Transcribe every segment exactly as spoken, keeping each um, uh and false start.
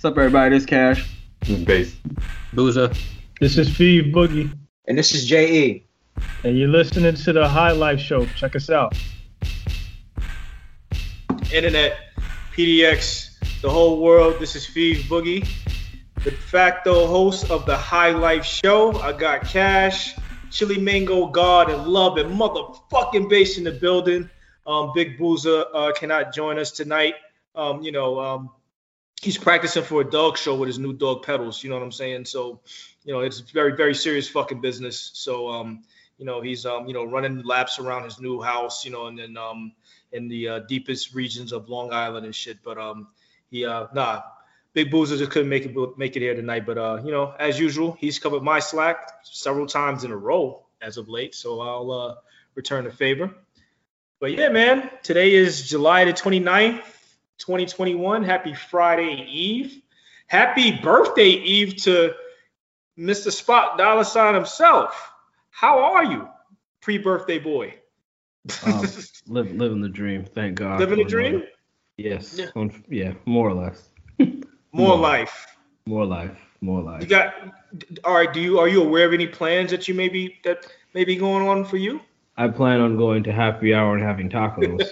up, everybody? This is Cash. This is Bass. Boozer. This is Feve Boogie. And this is J E. And you're listening to the High Life Show. Check us out. Internet, P D X, the whole world. This is Feve Boogie, the de facto host of the High Life Show. I got Cash, Chili Mango God, and Love, and motherfucking Bass in the building. Um, Big Boozer uh, cannot join us tonight. Um, you know, um, he's practicing for a dog show with his new dog Pedals. You know what I'm saying? So, you know, it's very, very serious fucking business. So, um, you know, he's, um, you know, running laps around his new house, you know, and then um, in the uh, deepest regions of Long Island and shit. But um, he, uh, nah, Big Boozer just couldn't make it make it here tonight. But uh, you know, as usual, he's covered my slack several times in a row as of late. So I'll uh, return the favor. But yeah, man, today is July the twenty-ninth, twenty twenty-one. Happy Friday Eve. Happy birthday Eve to Mister Spot Dollar Sign himself. How are you, pre-birthday boy? um, live, living the dream, thank God. Living the dream? Yes. Yeah. On, yeah, more or less. More life. More life. More life. You got. All right. Do you are you aware of any plans that you may be that may be going on for you? I plan on going to happy hour and having tacos.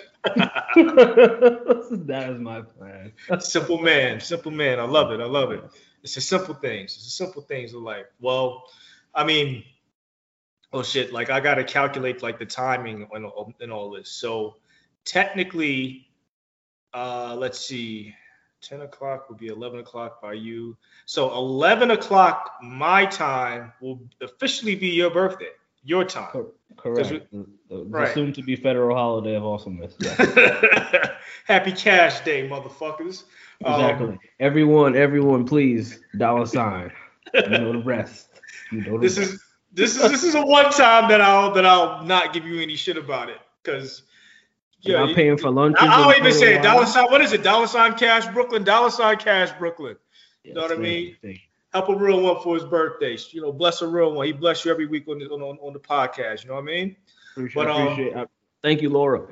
That is my plan. Simple man, simple man. I love it. I love it. It's the simple things. It's the simple things of life. Well, I mean, oh shit. Like I gotta calculate like the timing and all, and all this. So technically, uh, let's see, ten o'clock would be eleven o'clock by you. So eleven o'clock my time will officially be your birthday, your time. Correct. We, the, the right. soon to be federal holiday of awesomeness. Yeah. Happy Cash Day, motherfuckers. Exactly. Um, everyone, everyone, please dollar sign. You know the rest. You know the this rest. is this is this is a one time that I'll that I'll not give you any shit about it because yeah, I'm paying for lunch. I, I'll even say it. Dollar sign. What is it? Dollar sign Cash Brooklyn. Dollar sign Cash Brooklyn. You yes, know what I mean? Thing. Help a real one for his birthday. You know, bless a real one. He bless you every week on the, on, on the podcast. You know what I mean? Appreciate, but, um, appreciate it. Thank you, Laura.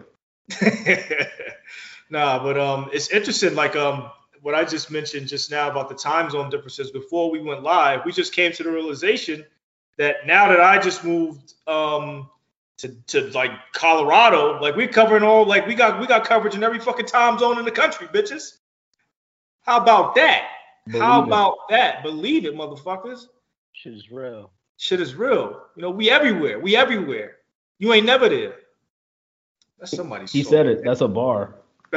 Nah, but um, it's interesting. Like um, what I just mentioned just now about the time zone differences. Before we went live, we just came to the realization that now that I just moved um to to like Colorado, like we're covering all like we got we got coverage in every fucking time zone in the country, bitches. How about that? Believe How it. about that? Believe it, motherfuckers. Shit is real. Shit is real. You know, we everywhere. We everywhere. You ain't never there. That's somebody's He song, said it. man. That's a bar.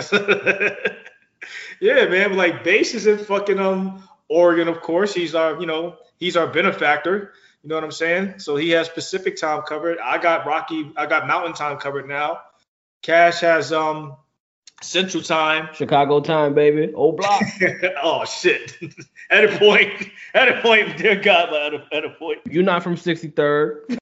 Yeah, man. Like Bass is in fucking um Oregon, of course. He's our, you know, he's our benefactor. You know what I'm saying? So he has Pacific time covered. I got Rocky. I got Mountain time covered now. Cash has um Central time. Chicago time, baby. Old block. Oh shit. At a point. At a point, dear God, at a, at a point. You're not from sixty-third.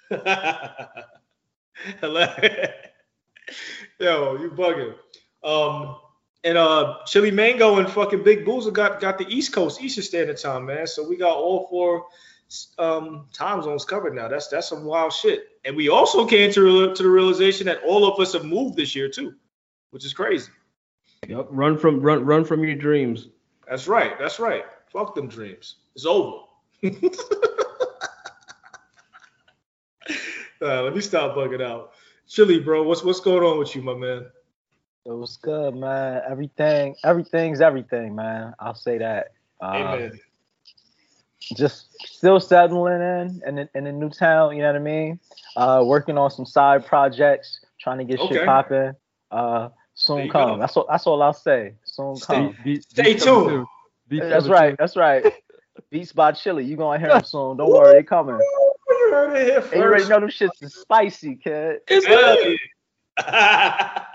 Yo, you bugging. Um, and uh, Chili Mango and fucking Big Boozer got got the East Coast Eastern Standard Time, man. So we got all four um time zones covered now. That's that's some wild shit. And we also came to to the realization that all of us have moved this year too, which is crazy. Yep. Run from run run from your dreams. That's right. That's right. Fuck them dreams. It's over. Uh, let me stop bugging out. Chili, bro, what's what's going on with you, my man? It was good, man. Everything, everything's everything, man. I'll say that. Uh, Amen. Just still settling in in the, in the new town. You know what I mean? Uh, working on some side projects, trying to get Okay. shit popping. Uh, There soon you come. go. That's all. That's all I'll say. Soon Stay- come. Stay tuned. That's right. That's right. Beats by Chili. You gonna hear them soon. Don't worry, they coming. You heard it here first. And you already know them shits is spicy, kid. Hell yeah.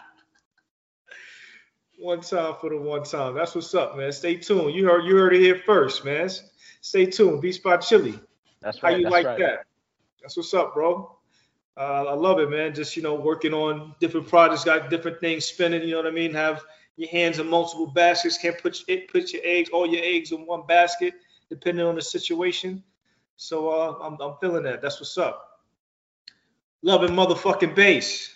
One time for the one time. That's what's up, man. Stay tuned. You heard you heard it here first, man. Stay tuned. Beats by Chili. That's How right. you that's like right. that? That's what's up, bro. Uh, I love it, man. Just, you know, working on different projects, got different things spinning, you know what I mean? Have your hands in multiple baskets. Can't put your, put your eggs, all your eggs in one basket, depending on the situation. So uh, I'm, I'm feeling that. That's what's up. Loving motherfucking Bass.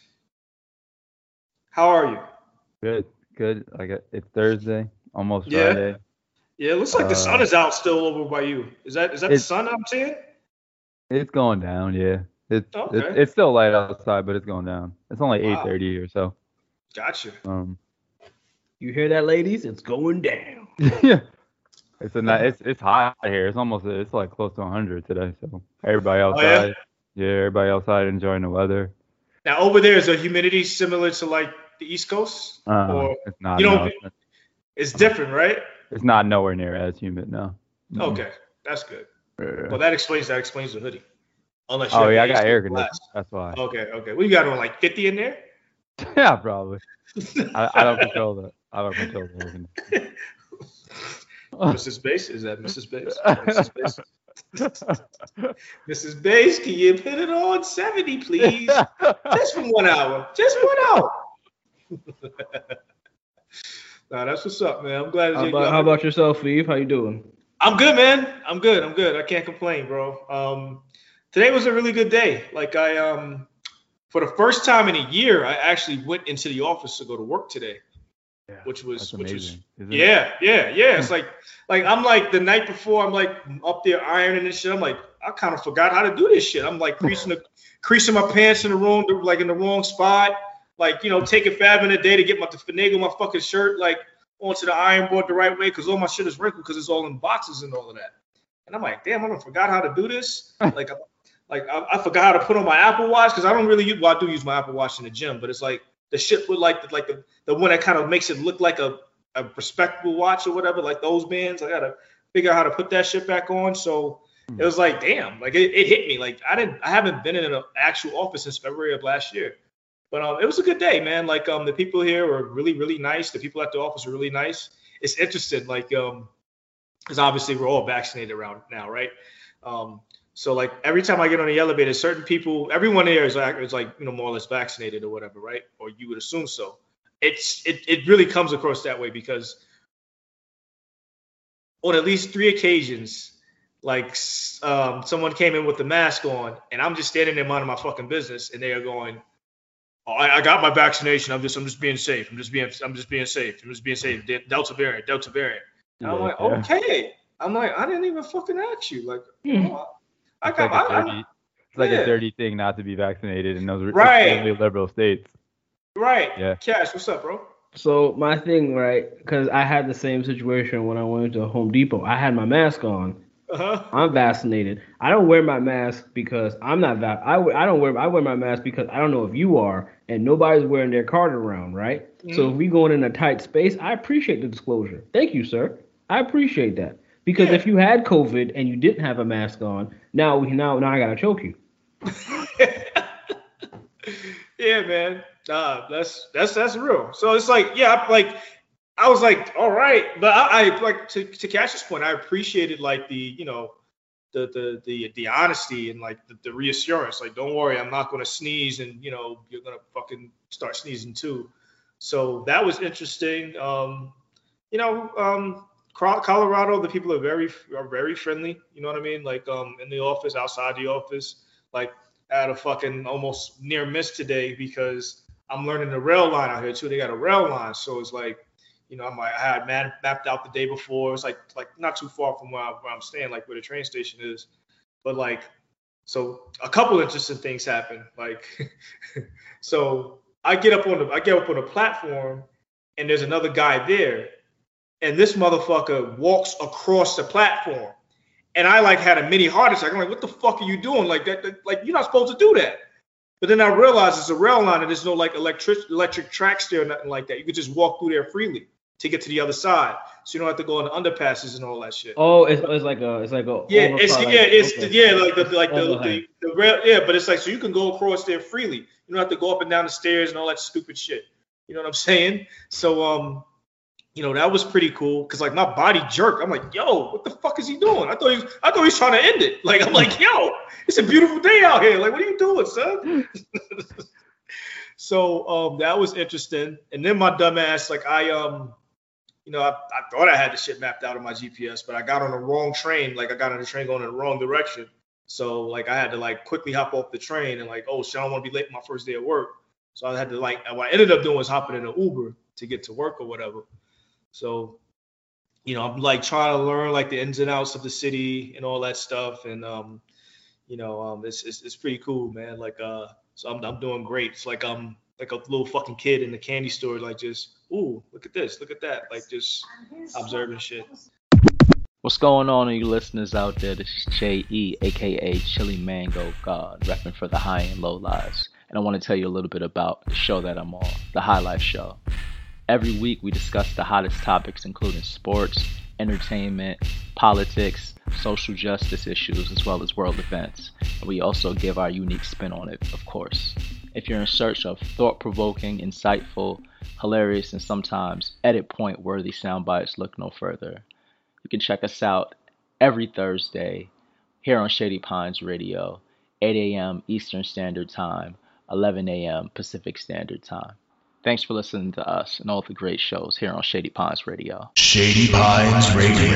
How are you? Good, good. I got it's Thursday, almost Yeah. Friday. Yeah, it looks like the Uh, sun is out still over by you. Is that is that the It's sun I'm seeing? it's going down, yeah. It's it's Okay. it's still light outside, but it's going down. It's only eight Wow. thirty or so. Gotcha. Um, You hear that, ladies? It's going down. yeah. It's a ni- it's it's hot here. It's almost it's like close to one hundred today. So everybody Oh, yeah? outside, yeah, everybody outside enjoying the weather. Now over there is the humidity similar to like the East Coast, Uh, or it's not. you no, don't- it's, it's different, right? it's not nowhere near as humid now. Mm-mm. Okay, that's good. Yeah. Well, that explains that explains the hoodie. Unless you Oh have yeah, I the got A C air on conditioning. blast. That's why. Okay, okay. What you got on like fifty in there? Yeah, probably. I, I don't control that. I don't control the air conditioning. Missus Bass, is that Missus Bass? Missus Bass? Missus Bass, can you put it on seventy, please? Just for one hour. Just one hour. Nah, that's what's up, man. I'm glad. How you- about, how about yourself, Eve? How you doing? I'm good, man. I'm good. I'm good. I can't complain, bro. Um, today was a really good day. Like I, um, for the first time in a year, I actually went into the office to go to work today, Yeah, which was, that's which was, amazing. isn't it? yeah, yeah, yeah. It's like, like I'm like the night before, I'm like up there ironing and shit. I'm like, I kind of forgot how to do this shit. I'm like creasing the, creasing my pants in the wrong, like in the wrong spot. Like, you know, taking five minutes a day to get my to finagle my fucking shirt like onto the iron board the right way because all my shit is wrinkled because it's all in boxes and all of that. And I'm like, damn, I don't forgot how to do this. Like, I, like I, I forgot how to put on my Apple Watch because I don't really use. Well, I do use my Apple Watch in the gym, but it's like the shit with like the, like the the one that kind of makes it look like a a respectable watch or whatever, like those bands. I gotta figure out how to put that shit back on. So it was like, damn, like it, it hit me. Like I didn't, I haven't been in an actual office since February of last year. But um, it was a good day, man. Like um, the people here were really, really nice. The people at the office were really nice. It's interesting, like um, because obviously we're all vaccinated around now, right? Um, so like every time I get on the elevator, certain people, everyone there is like, is like you know more or less vaccinated or whatever, right? Or you would assume so. It's it it really comes across that way because on at least three occasions, like um, someone came in with the mask on, and I'm just standing there minding my fucking business, and they are going. Oh, I, I got my vaccination. I'm just, I'm just being safe. I'm just being, I'm just being safe. I'm just being safe. De- Delta variant, Delta variant. And I'm like, Yeah. okay. I'm like, I didn't even fucking ask you. Like, oh, I It's got, like a I, dirty, I, it's like yeah. a dirty thing not to be vaccinated in those Right. extremely liberal states. right. Yeah. Cash, what's up, bro? So my thing, right? Because I had the same situation when I went to Home Depot. I had my mask on. Uh huh. I'm vaccinated. I don't wear my mask because I'm not vac. I, w- I don't wear. I wear my mask because I don't know if you are, and nobody's wearing their card around, right? So if we going in a tight space, I appreciate the disclosure. Thank you, sir. I appreciate that because Yeah. if you had COVID and you didn't have a mask on, now we now now I gotta choke you. Yeah, man. Nah, that's that's that's real. So it's like, yeah, I- like I was like, all right, but I, I like to to Cash's point, I appreciated like the you know the the the the honesty and like the, the reassurance. Like, don't worry, I'm not gonna sneeze, and you know you're gonna fucking start sneezing too. So that was interesting. Um, you know, um, Col- Colorado, the people are very are very friendly. You know what I mean? Like um, in the office, outside the office, like. I had a fucking almost near miss today because I'm learning the rail line out here too. They got a rail line, so it's like, you know, I'm like, I had man, mapped out the day before. It's like like not too far from where, I, where I'm staying, like where the train station is. But like, so a couple interesting things happen. Like, so I get up on the I get up on the platform, and there's another guy there, and this motherfucker walks across the platform. And I like had a mini heart attack. I'm like, what the fuck are you doing? Like that, that like you're not supposed to do that. But then I realized it's a rail line and there's no like electric electric tracks there or nothing like that. You could just walk through there freely to get to the other side. So you don't have to go on the underpasses and all that shit. Oh, it's, it's like a it's like a yeah, overcar, it's like- yeah, it's okay. yeah, like the like the, Overhang. the, the rail, yeah, but it's like so you can go across there freely. You don't have to go up and down the stairs and all that stupid shit. You know what I'm saying? So um you know, that was pretty cool because like my body jerked. I'm like, yo, what the fuck is he doing? I thought he was, I thought he was trying to end it. Like, I'm like, yo, it's a beautiful day out here. Like, what are you doing, son? So um, that was interesting. And then my dumb ass, like I um, you know, I, I thought I had the shit mapped out on my G P S, but I got on the wrong train. Like I got on the train going in the wrong direction. So like I had to like quickly hop off the train and like, oh shit, I don't want to be late for my first day of work. So I had to like, what I ended up doing was hopping in an Uber to get to work or whatever. So you know, I'm like trying to learn like the ins and outs of the city and all that stuff. And um, you know, um, it's it's, it's pretty cool, man. Like uh, so I'm I'm doing great. It's like I'm like a little fucking kid in the candy store, like just ooh, look at this, look at that, like just observing shit. What's going on, you listeners out there? This is J E, aka Chili Mango God, repping for the high and low lives. And I want to tell you a little bit about the show that I'm on, the High Life Show. Every week we discuss the hottest topics, including sports, entertainment, politics, social justice issues, as well as world events. And we also give our unique spin on it, of course. If you're in search of thought-provoking, insightful, hilarious, and sometimes edit point-worthy sound bites, look no further. You can check us out every Thursday here on Shady Pines Radio, eight a.m. Eastern Standard Time, eleven a.m. Pacific Standard Time. Thanks for listening to us and all the great shows here on Shady Pines Radio. Shady Pines Radio.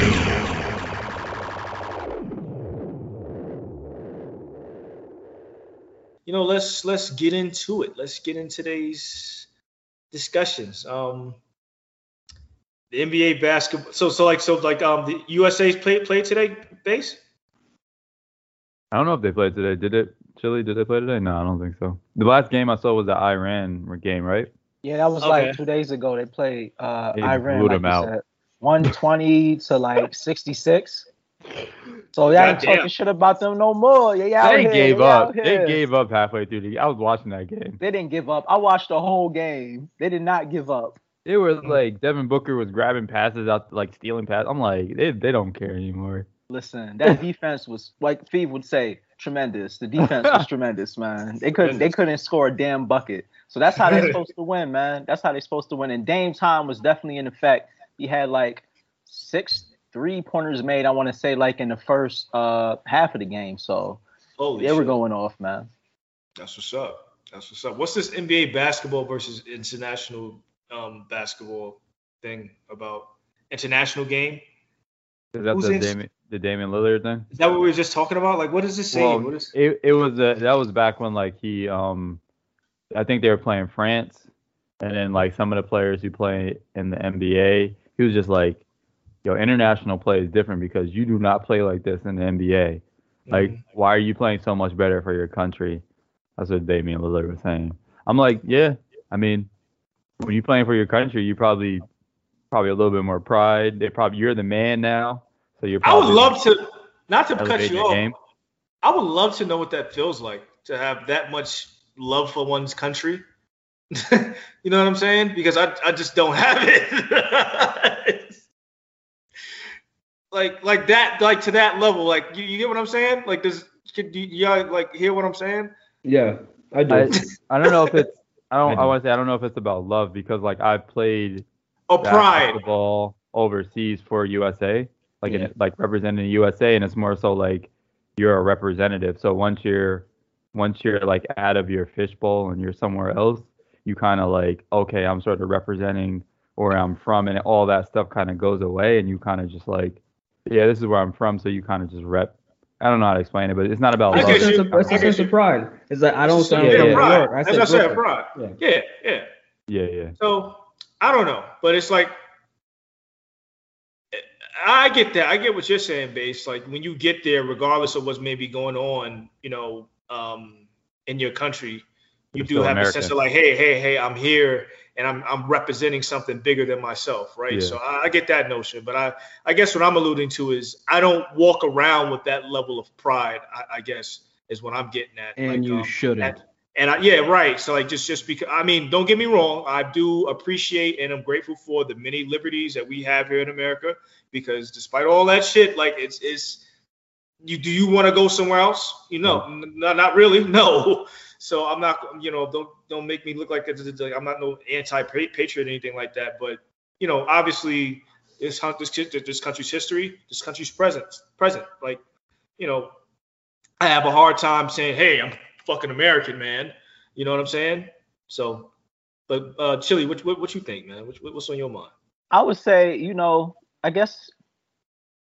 You know, let's let's get into it. Let's get into today's discussions. Um, the N B A basketball. So so like so like um the U S A's play played today, base. I don't know if they played today. Did it? Chile? Did they play today? No, I don't think so. The last game I saw was the Iran game, right? Yeah, that was Okay. like two days ago. They played uh, They Iran, blew like them you out. said, one twenty to like sixty-six. So y'all ain't Goddamn. talking shit about them no more. Yeah, out They here, gave they up. out They here. gave up halfway through the. I was watching that game. They didn't give up. I watched the whole game. They did not give up. It was like Devin Booker was grabbing passes out, like stealing passes. I'm like, they they don't care anymore. Listen, that defense was, like Steve would say, tremendous. The defense was tremendous, man. They couldn't they couldn't score a damn bucket. So that's how they're supposed to win, man. That's how they're supposed to win. And Dame time was definitely in effect. He had like six three pointers made, I want to say, like in the first uh half of the game. So Holy they shit. were going off, man. That's what's up. That's what's up. What's this N B A basketball versus international um basketball thing about? International game? Is that Who's the in- Damian, the Damian Lillard thing? Is that what we were just talking about? Like, what does this say? Well, What is? it it was uh, that was back when like he um, I think they were playing France, and then like some of the players who play in the N B A, he was just like, yo, international play is different because you do not play like this in the N B A. Like, Mhm. why are you playing so much better for your country? That's what Damian Lillard was saying. I'm like, yeah, I mean, when you're playing for your country, you probably probably a little bit more pride. They probably you're the man now, so you're. I would Probably love to, not to cut elevate you your off. game. I would love to know what that feels like to have that much love for one's country. You know what I'm saying? Because I, I just don't have it. like like that, like to that level. Like you, you get what I'm saying? Like does could you y'all like hear what I'm saying? Yeah, I do. I, I don't know if it's I don't I I, do. want to say I don't know if it's about love because like I played Oh, pride. basketball overseas for U S A, like Yeah. in, like representing the U S A, and it's more so like you're a representative. So once you're once you're like out of your fishbowl and you're somewhere else, you kind of like okay, I'm sort of representing where I'm from, and all that stuff kind of goes away, and you kind of just like yeah, this is where I'm from, so you kind of just rep. I don't know how to explain it, but it's not about I It's love. a get sense you. of, it's I a get sense you. of pride. It's like I don't It's a sound yeah, from yeah. New pride. York. I That's said what I said, Brooklyn. pride. Yeah. Yeah, yeah. Yeah, yeah. So I don't know, but it's like I get that. I get what you're saying, Base. Like when you get there, regardless of what's maybe going on, you know, um, in your country, you You're do still have a American. sense of like, hey, hey, hey, I'm here and I'm I'm representing something bigger than myself, right? Yeah. So I, I get that notion, but I I guess what I'm alluding to is I don't walk around with that level of pride. I, I guess is what I'm getting at. And like, you um, shouldn't. and- And I, yeah, right. So like just just because I mean, don't get me wrong, I do appreciate and I'm grateful for the many liberties that we have here in America because despite all that shit, like it's it's you do you want to go somewhere else? You know, n- not not really, no. So I'm not, you know, don't don't make me look like it's- it's like I'm not no anti-patriot or anything like that. But you know, obviously, this hun- this kid- this country's history, this country's present, present. Like, you know, I have a hard time saying, hey, I'm fucking American, man. You know what I'm saying? So, but uh, Chili, what what, what you think, man? What, what's on your mind? I would say, you know, I guess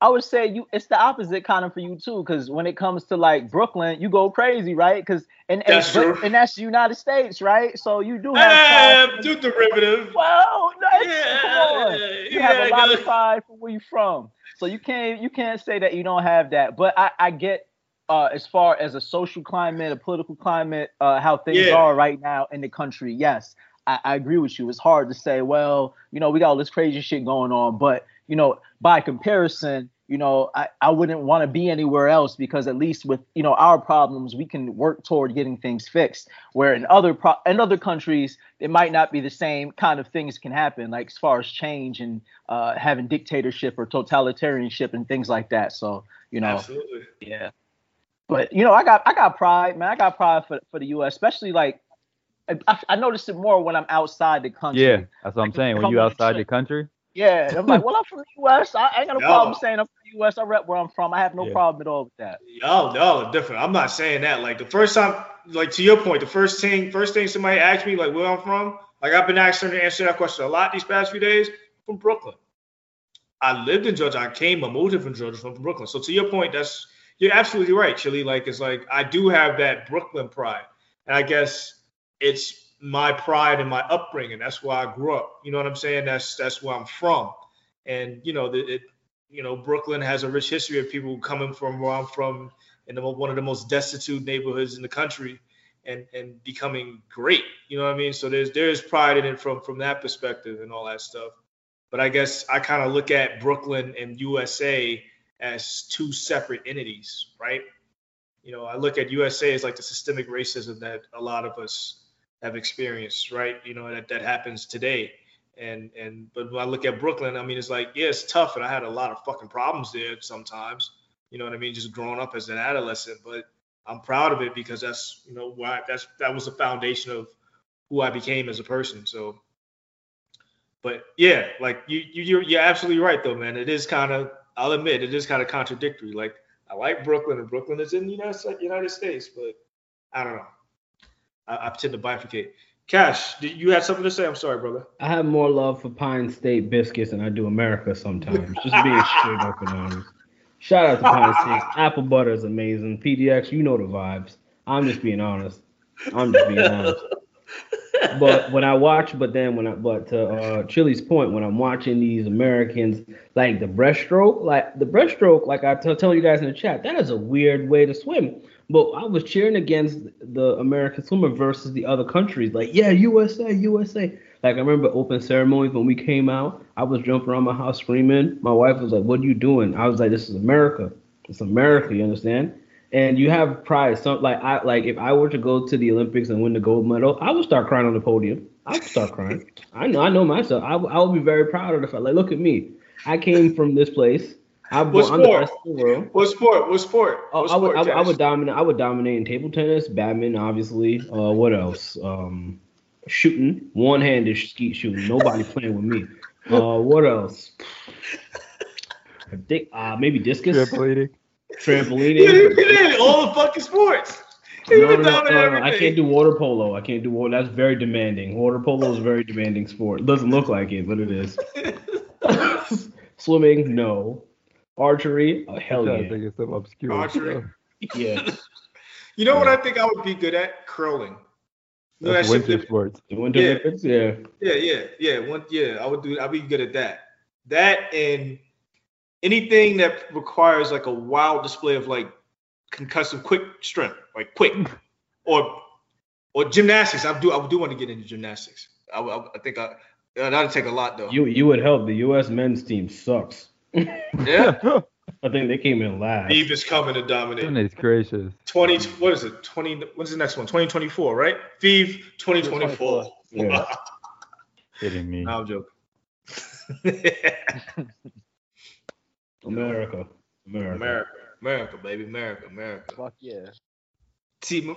I would say you it's the opposite kind of for you too, because when it comes to like Brooklyn, you go crazy, right? Because and and, That's true. and that's the United States, right? So you do have Um, too derivative. well, no, Yeah, come on. You yeah, have a lot good. of pride for where you're from, so you can't you can't say that you don't have that. But I, I get uh, as far as a social climate, a political climate, uh, how things Yeah. are right now in the country. Yes, I, I agree with you. It's hard to say, well, you know, we got all this crazy shit going on, but you know, by comparison, you know, I, I wouldn't want to be anywhere else because at least with, you know, our problems, we can work toward getting things fixed. Where in other pro- in other countries, it might not be the same kind of things can happen, like as far as change and uh, having dictatorship or totalitarianship and things like that. So, you know, Absolutely. yeah. But, you know, I got I got pride, man. I got pride for, for the U S, especially like I, I notice it more when I'm outside the country. Yeah, that's what I'm saying. When Come you on, outside the trip. country, Yeah, I'm like, well, I'm from the U S. I ain't got no Yo. problem saying I'm from the U S. I rep where I'm from. I have no Yeah. problem at all with that. Y'all, y'all are different. I'm not saying that. Like the first time, like to your point, the first thing, first thing somebody asked me, like where I'm from, like I've been asking to answer that question a lot these past few days. From Brooklyn. I lived in Georgia. I came, I moved here from Georgia, from Brooklyn. So to your point, that's you're absolutely right, Chili. Like it's like I do have that Brooklyn pride, and I guess it's my pride and my upbringing. That's where I grew up. You know what I'm saying? That's that's where I'm from. And you know, the, it, you know, Brooklyn has a rich history of people coming from where I'm from, in the, one of the most destitute neighborhoods in the country, and and becoming great. You know what I mean? So there's there's pride in it from from that perspective and all that stuff. But I guess I kind of look at Brooklyn and U S A as two separate entities, right? You know, I look at U S A as like the systemic racism that a lot of us have experienced, right? You know, that, that happens today. And and but when I look at Brooklyn, I mean, it's like, yeah, it's tough, and I had a lot of fucking problems there sometimes. You know what I mean? Just growing up as an adolescent, but I'm proud of it because that's, you know, why that's that was the foundation of who I became as a person. So, but yeah, like you you you're, you're absolutely right though, man. It is kind of, I'll admit, it is kind of contradictory. Like I like Brooklyn, and Brooklyn is in the United United States, but I don't know. I, I tend to bifurcate. Cash, did you have something to say? I'm sorry, brother. I have more love for Pine State biscuits than I do America sometimes. Just being straight up and honest. Shout out to Pine State. Apple butter is amazing. P D X, you know the vibes. I'm just being honest. I'm just being honest. But when I watch, but then when I, but to uh, Chili's point, when I'm watching these Americans, like the breaststroke, like the breaststroke, like I t- tell you guys in the chat, that is a weird way to swim. But I was cheering against the American swimmer versus the other countries. Like, yeah, U S A, U S A. Like I remember open ceremonies when we came out, I was jumping around my house screaming. My wife was like, "What are you doing?" I was like, "This is America. It's America." You understand? And you have pride. Some like I like if I were to go to the Olympics and win the gold medal, I would start crying on the podium. I would start crying. I know I know myself. I, I would be very proud of the fact. Like, look at me. I came from this place. I, What I'm the sport? best in the world. What sport? What sport? Oh, What I would, sport, I, would, I Cash? would dominate. I would dominate in table tennis, badminton, obviously. Uh, what else? Um, shooting, one-handed skeet shooting. Nobody playing with me. Uh, what else? Dick, uh, maybe discus, trampolining. trampolining. You did all the fucking sports. No, You no, been no, dominant no, no, I everything. can't do water polo. I can't do water. That's very demanding. Water polo is a very demanding sport. It doesn't look like it, but it is. Swimming, no. Archery, oh, hell I'm trying yeah. to think of some obscure Archery. stuff. Yeah. You know what Yeah. I think I would be good at? Curling. You know That's that shit winter that- sports. The Winter Yeah. Olympics, yeah. Yeah, yeah, yeah. One, yeah, I would do. I'd be good at that. That and anything that requires like a wild display of like concussive quick strength, like quick, or or gymnastics. I do. I do want to get into gymnastics. I, I, I think I that'd take a lot though. You you would help. The U S men's team sucks. Yeah, I think they came in last. Eve is coming to dominate. Goodness gracious. Twenty. What is it? Twenty. What's the next one? Twenty twenty four, right? Vive twenty twenty four. Yeah. Kidding me. No, I'm joking. America. America. America, America, baby, America, America. Fuck yeah. Team.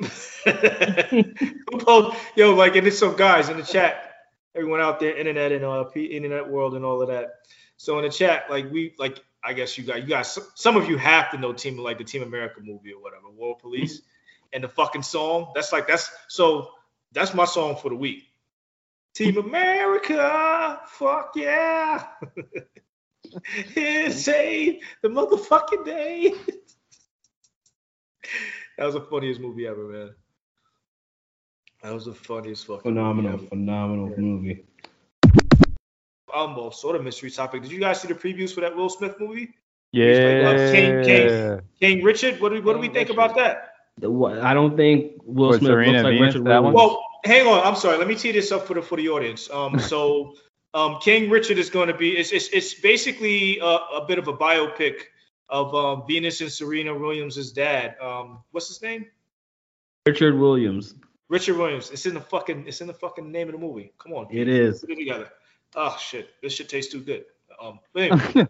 Yo, like, and there's some guys in the chat. Everyone out there, internet and uh, P- internet world and all of that. So in the chat, like we, like I guess you guys, you guys, some of you have to know Team, like the Team America movie or whatever, World Police, and the fucking song. That's like that's so that's my song for the week. Team America, fuck yeah. It saved the motherfucking day. That was the funniest movie ever, man. That was the funniest fucking phenomenal, movie ever. phenomenal yeah. movie. Um, well, sort of mystery topic. Did you guys see the previews for that Will Smith movie? Yeah. Like, uh, King, King, King Richard. What do what do we think Richard. about that? I don't think Will what, Smith Serena looks like Venus, Richard that Williams. one? Well, hang on. I'm sorry. Let me tee this up for the for the audience. Um, so, um, King Richard is going to be. It's it's, it's basically a, a bit of a biopic of um, Venus and Serena Williams' dad. Um, what's his name? Richard Williams. Richard Williams. It's in the fucking. It's in the fucking name of the movie. Come on. It is. Put it together. Oh shit! This shit tastes too good. Um. Anyway.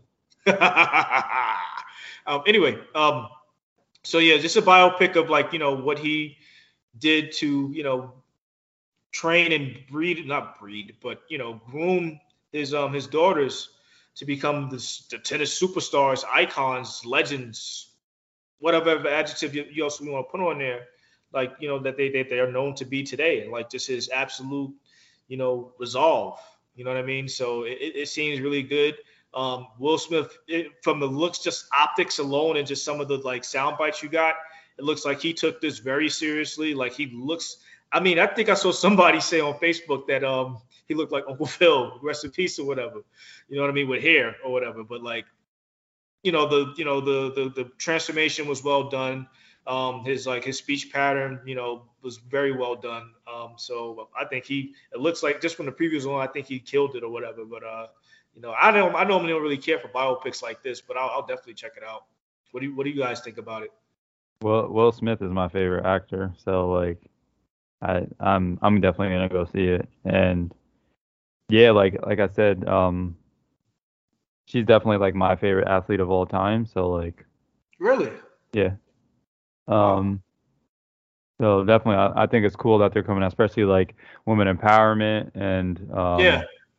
um. Anyway. Um. So yeah, just a biopic of like you know what he did to you know train and breed, not breed, but you know groom his um his daughters to become the, the tennis superstars, icons, legends, whatever adjective you, you also want to put on there, like you know that they, they they are known to be today, and like just his absolute you know resolve. You know what I mean? So it, it seems really good. Um, Will Smith, it, from the looks, just optics alone, and just some of the like sound bites you got, it looks like he took this very seriously. Like he looks. I mean, I think I saw somebody say on Facebook that um he looked like Uncle Phil, rest in peace or whatever. You know what I mean, with hair or whatever. But like, you know the you know the the, the transformation was well done. Um, his like his speech pattern, you know, was very well done. Um, so I think he. It looks like just from the previews on, I think he killed it or whatever. But uh. You know, I don't. I normally don't really care for biopics like this, but I'll, I'll definitely check it out. What do you What do you guys think about it? Well, Will Smith is my favorite actor, so like, I I'm I'm definitely gonna go see it. And yeah, like like I said, um, she's definitely like my favorite athlete of all time. So like, really, yeah. Um, so definitely, I, I think it's cool that they're coming out, especially like women empowerment and um, yeah.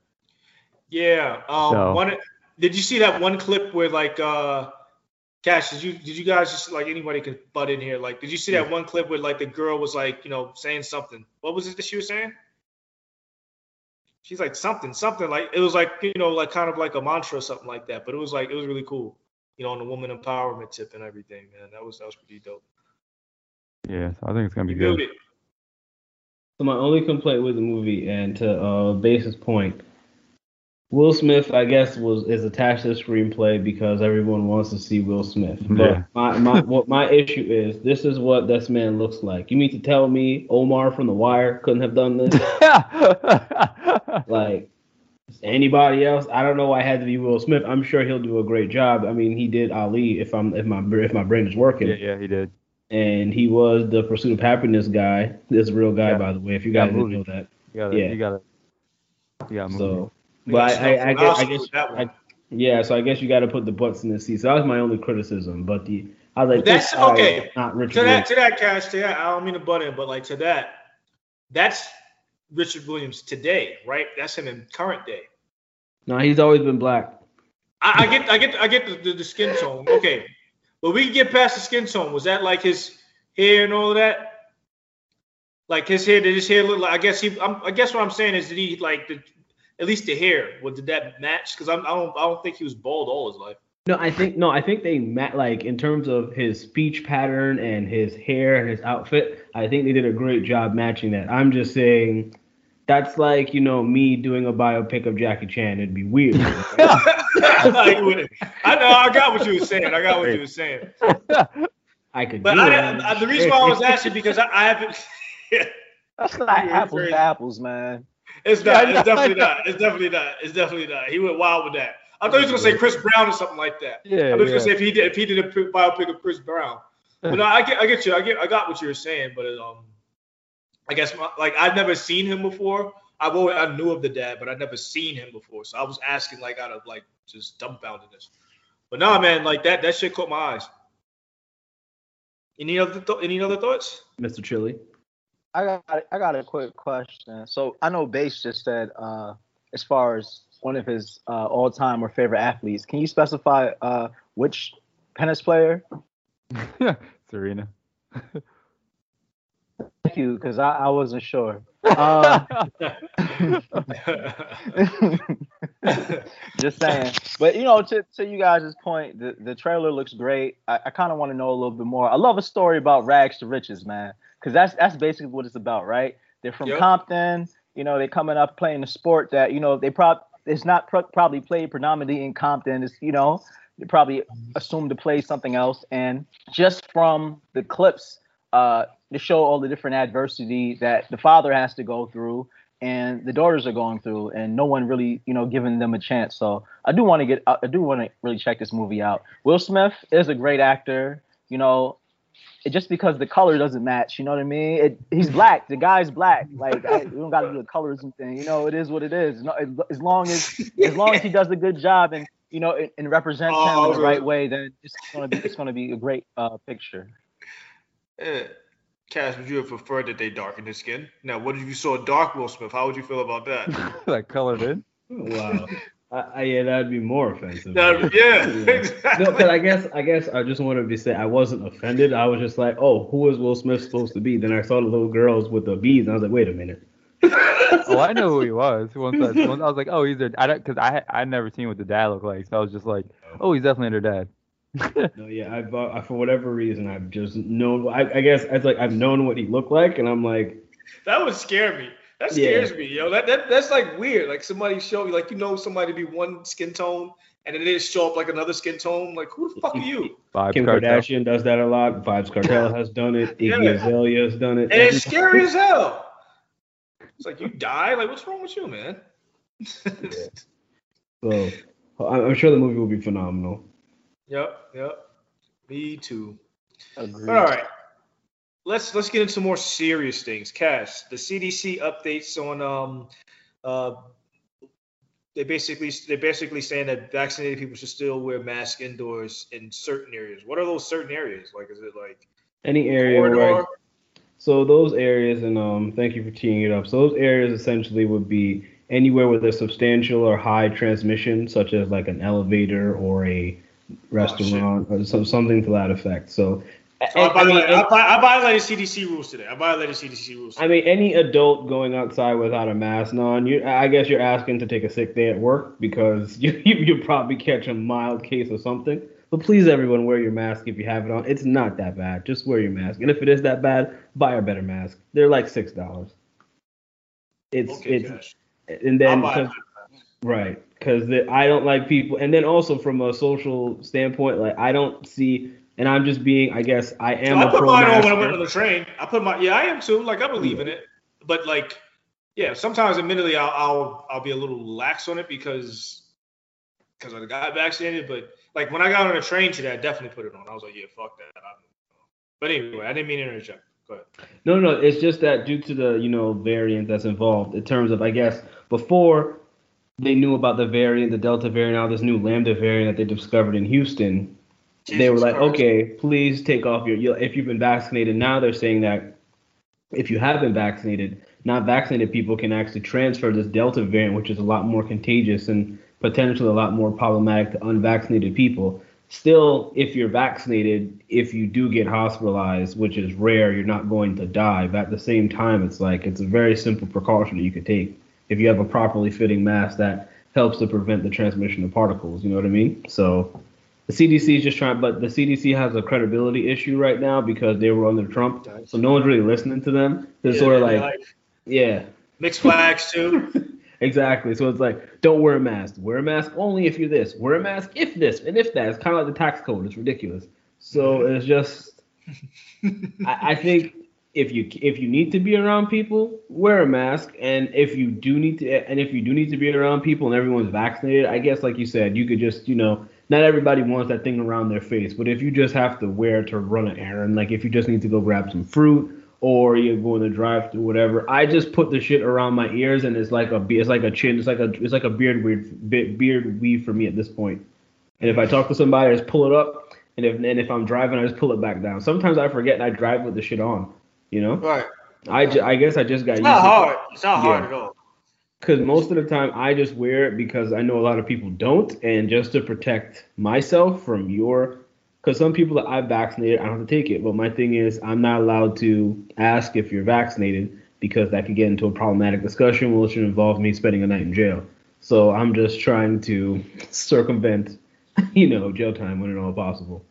Yeah. Um. So. One. Did you see that one clip where like uh, Cash? Did you Did you guys just like anybody could butt in here? Like, did you see that one clip where like the girl was like you know saying something? What was it that she was saying? She's like something, something like it was like you know like kind of like a mantra or something like that. But it was like it was really cool. You know, on the woman empowerment tip and everything, man. That was that was pretty dope. Yeah. So I think it's gonna be you good. It. So my only complaint with the movie, and to uh, Base's point. Will Smith, I guess, was is attached to the screenplay because everyone wants to see Will Smith. But yeah. my, my what my issue is, this is what this man looks like. You mean to tell me Omar from The Wire couldn't have done this? Like anybody else? I don't know why it had to be Will Smith. I'm sure he'll do a great job. I mean, he did Ali. If I'm if my if my brain is working. Yeah, yeah, he did. And he was the Pursuit of Happiness guy. This real guy, yeah. by the way. If you guys didn't know that. You gotta, yeah. You got it. You got So. But I, I, I guess, I guess I, yeah. So I guess you got to put the butts in the seat. So that was my only criticism. But the I was like, that's okay. Not Richard to that, Williams. to that, Cash. To that, I don't mean to butt in, but like to that, that's Richard Williams today, right? That's him in current day. No, he's always been black. I, I get, I get, I get the, the, the skin tone. Okay, but we can get past the skin tone. Was that like his hair and all of that? Like his hair? Did his hair look like? I guess he. I'm, I guess what I'm saying is, did he like the at least the hair? What did that match? Because I don't, I don't think he was bald all his life. No, I think no, I think they met like in terms of his speech pattern and his hair and his outfit. I think they did a great job matching that. I'm just saying, that's like you know me doing a biopic of Jackie Chan. It'd be weird. I know. I got what you were saying. I got what you were saying. I could. But do I, it. I, the reason why I was asking because I, I haven't. That's not apples to apples, man. It's not. It's definitely not. It's definitely not. It's definitely not. He went wild with that. I thought he was gonna say Chris Brown or something like that. Yeah. I thought he was yeah. gonna say if he did if he did a biopic of Chris Brown. But no, I get I get you. I get I got what you were saying, but um, I guess my, like I'd never seen him before. I've always I knew of the dad, but I'd never seen him before. So I was asking like out of like just dumbfoundedness. But nah, man, like that that shit caught my eyes. Any other th- any other thoughts, Mister Chili? I got I got a quick question. So I know Base just said uh, as far as one of his uh, all-time or favorite athletes, can you specify uh, which tennis player? Serena. Thank you, because I, I wasn't sure. Um, just saying. But, you know, to, to you guys' point, the, the trailer looks great. I, I kind of want to know a little bit more. I love a story about rags to riches, man, because that's that's basically what it's about, right? They're from yep. Compton. You know, they're coming up playing a sport that, you know, they prob it's not pro- probably played predominantly in Compton. It's, you know, they probably assumed to play something else. And just from the clips, uh, to show all the different adversity that the father has to go through and the daughters are going through, and no one really, you know, giving them a chance. So I do want to get, I do want to really check this movie out. Will Smith is a great actor, you know, it, just because the color doesn't match, you know what I mean? It, he's black. The guy's black. Like, I, we don't got to do the colorism thing. You know, it is what it is. No, as long as, as long as he does a good job and, you know, and, and represents oh, him in the right way, then it's gonna be, it's gonna be a great uh, picture. Yeah. Cash, would you have preferred that they darkened his skin? Now, what if you saw dark Will Smith? How would you feel about that? Like colored in? Wow. I, I, yeah, that'd be more offensive. That, yeah, yeah, exactly. No, but I guess I guess I just wanted to say I wasn't offended. I was just like, oh, who is Will Smith supposed to be? Then I saw the little girls with the beads, and I was like, wait a minute. Oh, I know who he was. Once I, once I was like, oh, he's their. I don't because I I never seen what the dad looked like, so I was just like, oh, he's definitely their dad. No, yeah, I've uh, for whatever reason I've just known. I, I guess it's like I've known what he looked like, and I'm like, that would scare me. That scares yeah. me, yo. That, that that's like weird. Like somebody show you, like you know, somebody be one skin tone, and then they just show up like another skin tone. Like who the fuck are you? Vibes Kim Cartel. Kardashian does that a lot. Vibes Cartel has done it. Iggy yeah. Azalea has done it. And it's scary as hell. It's like you die. Like what's wrong with you, man? Yeah. So I'm sure the movie will be phenomenal. Yep, yep. Me too. Agreed. All right. Let's let's get into more serious things. Cash, the C D C updates on um uh they basically they basically saying that vaccinated people should still wear masks indoors in certain areas. What are those certain areas? Like is it like any area where so those areas and um thank you for teeing it up. So those areas essentially would be anywhere with a substantial or high transmission, such as like an elevator or a restaurant oh, or some, something to that effect. So, so I, violated, I, mean, I, I violated C D C rules today. I violated C D C rules today. I mean, any adult going outside without a mask on, you, I guess you're asking to take a sick day at work because you, you you probably catch a mild case or something. But please, everyone, wear your mask if you have it on. It's not that bad. Just wear your mask. And if it is that bad, buy a better mask. They're like six dollars. It's okay, it's gosh. And then right. Because I don't like people, and then also from a social standpoint, like I don't see, and I'm just being, I guess I am. So I put mine on when I went on the train. I put my, yeah, I am too. Like I believe in it, but like, yeah, sometimes admittedly I'll I'll, I'll be a little lax on it because because I got vaccinated. But like when I got on a train today, I definitely put it on. I was like, yeah, fuck that. I, but anyway, I didn't mean to interject. Go ahead. No, no, it's just that due to the you know variant that's involved in terms of I guess before. They knew about the variant, the Delta variant, now this new Lambda variant that they discovered in Houston. Jesus they were like, Christ. okay, please take off your, if you've been vaccinated. Now they're saying that if you have been vaccinated, not vaccinated people can actually transfer this Delta variant, which is a lot more contagious and potentially a lot more problematic to unvaccinated people. Still, if you're vaccinated, if you do get hospitalized, which is rare, you're not going to die. But at the same time, it's like, it's a very simple precaution that you could take. If you have a properly fitting mask that helps to prevent the transmission of particles, you know what I mean? So the C D C is just trying, but the C D C has a credibility issue right now because they were under Trump. So no one's really listening to them. They're yeah, sort of like, like, yeah. Mixed flags too. Exactly. So it's like, don't wear a mask. Wear a mask only if you're this. Wear a mask if this and if that. It's kind of like the tax code. It's ridiculous. So it's just, I, I think, If you if you need to be around people, wear a mask. And if you do need to, and if you do need to be around people and everyone's vaccinated, I guess like you said, you could just you know, not everybody wants that thing around their face. But if you just have to wear it to run an errand, like if you just need to go grab some fruit or you're going to drive through whatever, I just put the shit around my ears and it's like a it's like a chin, it's like a it's like a beard weave beard weave for me at this point. And if I talk to somebody, I just pull it up, and if and if I'm driving, I just pull it back down. Sometimes I forget and I drive with the shit on. You know, right? I, ju- I guess I just got it's used not to hard. it. It's not yeah. hard at all. Because most of the time I just wear it because I know a lot of people don't, and just to protect myself from your because some people that I've vaccinated, I don't have to take it. But my thing is, I'm not allowed to ask if you're vaccinated because that could get into a problematic discussion, which would involve me spending a night in jail. So I'm just trying to circumvent, you know, jail time when at all possible.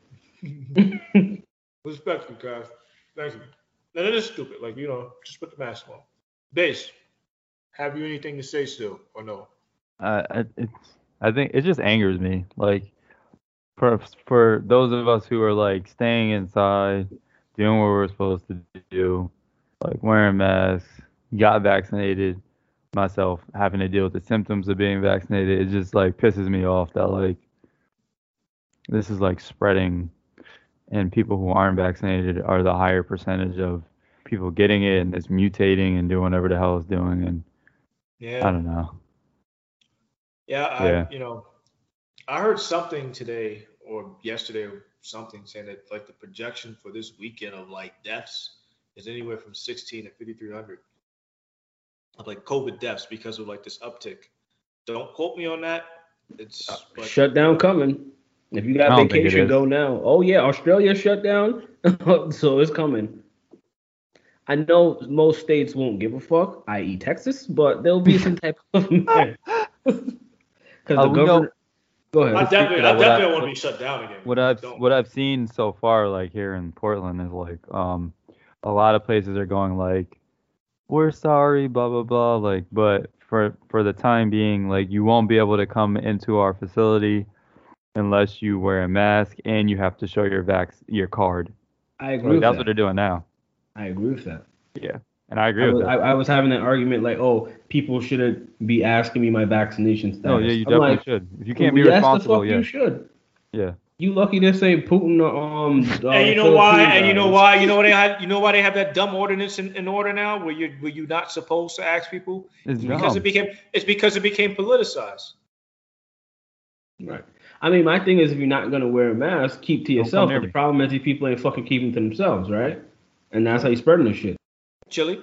Respectfully, guys. Thank you. Now, that is stupid. Like, you know, just put the mask on. Base, have you anything to say still or no? Uh, I- it's, I think it just angers me. Like, for for those of us who are like staying inside, doing what we're supposed to do, like wearing masks, got vaccinated, myself having to deal with the symptoms of being vaccinated, it just like pisses me off that like this is like spreading, and people who aren't vaccinated are the higher percentage of people getting it, and it's mutating and doing whatever the hell it's doing, and Yeah. I don't know. Yeah, I, Yeah. you know, I heard something today or yesterday or something saying that like the projection for this weekend of like deaths is anywhere from sixteen to fifty-three hundred of like COVID deaths because of like this uptick. Don't quote me on that. It's but, Shutdown coming. If you got I don't think it vacation, is. go now. Oh yeah, Australia shut down, so it's coming. I know most states won't give a fuck, that is. Texas, but there'll be some type of because the Uh, we know- government. Go ahead. I definitely, speaking I of what I- definitely want to be shut down again. What I've Don't. what I've seen so far, like here in Portland, is like um a lot of places are going like, we're sorry, blah blah blah, like, but for for the time being, like you won't be able to come into our facility unless you wear a mask and you have to show your vax your card. I agree Like, with that's that. what they're doing now. I agree with that. Yeah, and I agree I with was, that. I, I was having that argument like, oh, people shouldn't be asking me my vaccination status. No, yeah, you I'm definitely like, should. If you can't be yes, responsible, the fuck yeah, you should. yeah. You lucky this ain't Putin or um. uh, And you know why? Philippine And you know guys. why? You know what they have? You know why they have that dumb ordinance in, in order now, where you where you not supposed to ask people? It's Because dumb. it became it's because it became politicized. Right. I mean, my thing is, if you're not gonna wear a mask, keep to Don't yourself. come near But the me. problem is, these people ain't fucking keeping to themselves, right? And that's how you spreading this shit. Chili.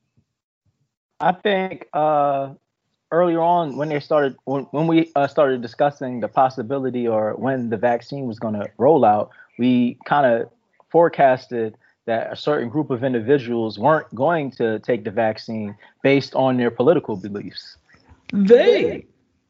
I think uh, earlier on when they started, when, when we uh, started discussing the possibility or when the vaccine was going to roll out, we kind of forecasted that a certain group of individuals weren't going to take the vaccine based on their political beliefs. They.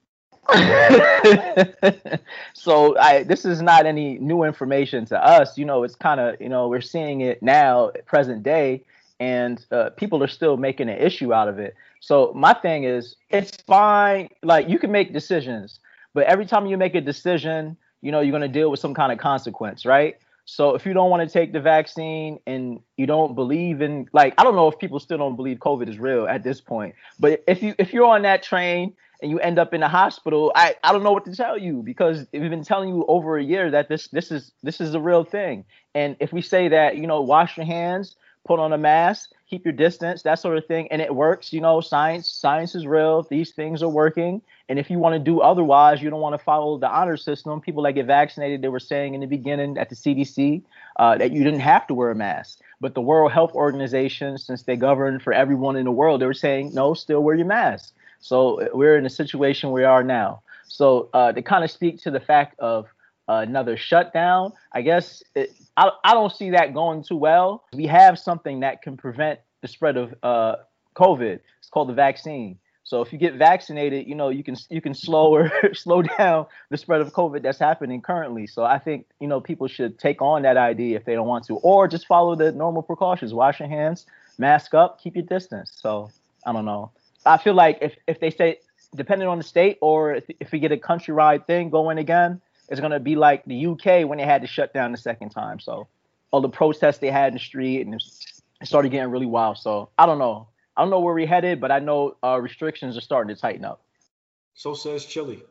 So I, this is not any new information to us. You know, it's kind of, you know, we're seeing it now, present day, and uh, people are still making an issue out of it. So my thing is, it's fine. Like, you can make decisions, but every time you make a decision, you know, you're going to deal with some kind of consequence, right? So if you don't want to take the vaccine and you don't believe in, like, I don't know if people still don't believe COVID is real at this point, but if you if you're on that train and you end up in the hospital, I, I don't know what to tell you, because we've been telling you over a year that this this is this is a real thing. And if we say that, you know, wash your hands, put on a mask, keep your distance, that sort of thing, and it works, you know, science science is real. These things are working. And if you want to do otherwise, you don't want to follow the honor system. People that get vaccinated, they were saying in the beginning at the C D C uh, that you didn't have to wear a mask. But the World Health Organization, since they govern for everyone in the world, they were saying, no, still wear your mask. So we're in a situation we are now. So uh, to kind of speak to the fact of uh, another shutdown, I guess it, I, I don't see that going too well. We have something that can prevent the spread of uh, COVID. It's called the vaccine. So if you get vaccinated, you know, you can you can slow or slow down the spread of COVID that's happening currently. So I think, you know, people should take on that idea if they don't want to, or just follow the normal precautions. Wash your hands, mask up, keep your distance. So I don't know. I feel like if, if they say, depending on the state, or if, if we get a countrywide thing going again, it's going to be like the U K when they had to shut down the second time. So all the protests they had in the street, and it started getting really wild. So I don't know. I don't know where we're headed, but I know uh, restrictions are starting to tighten up. So says Chili.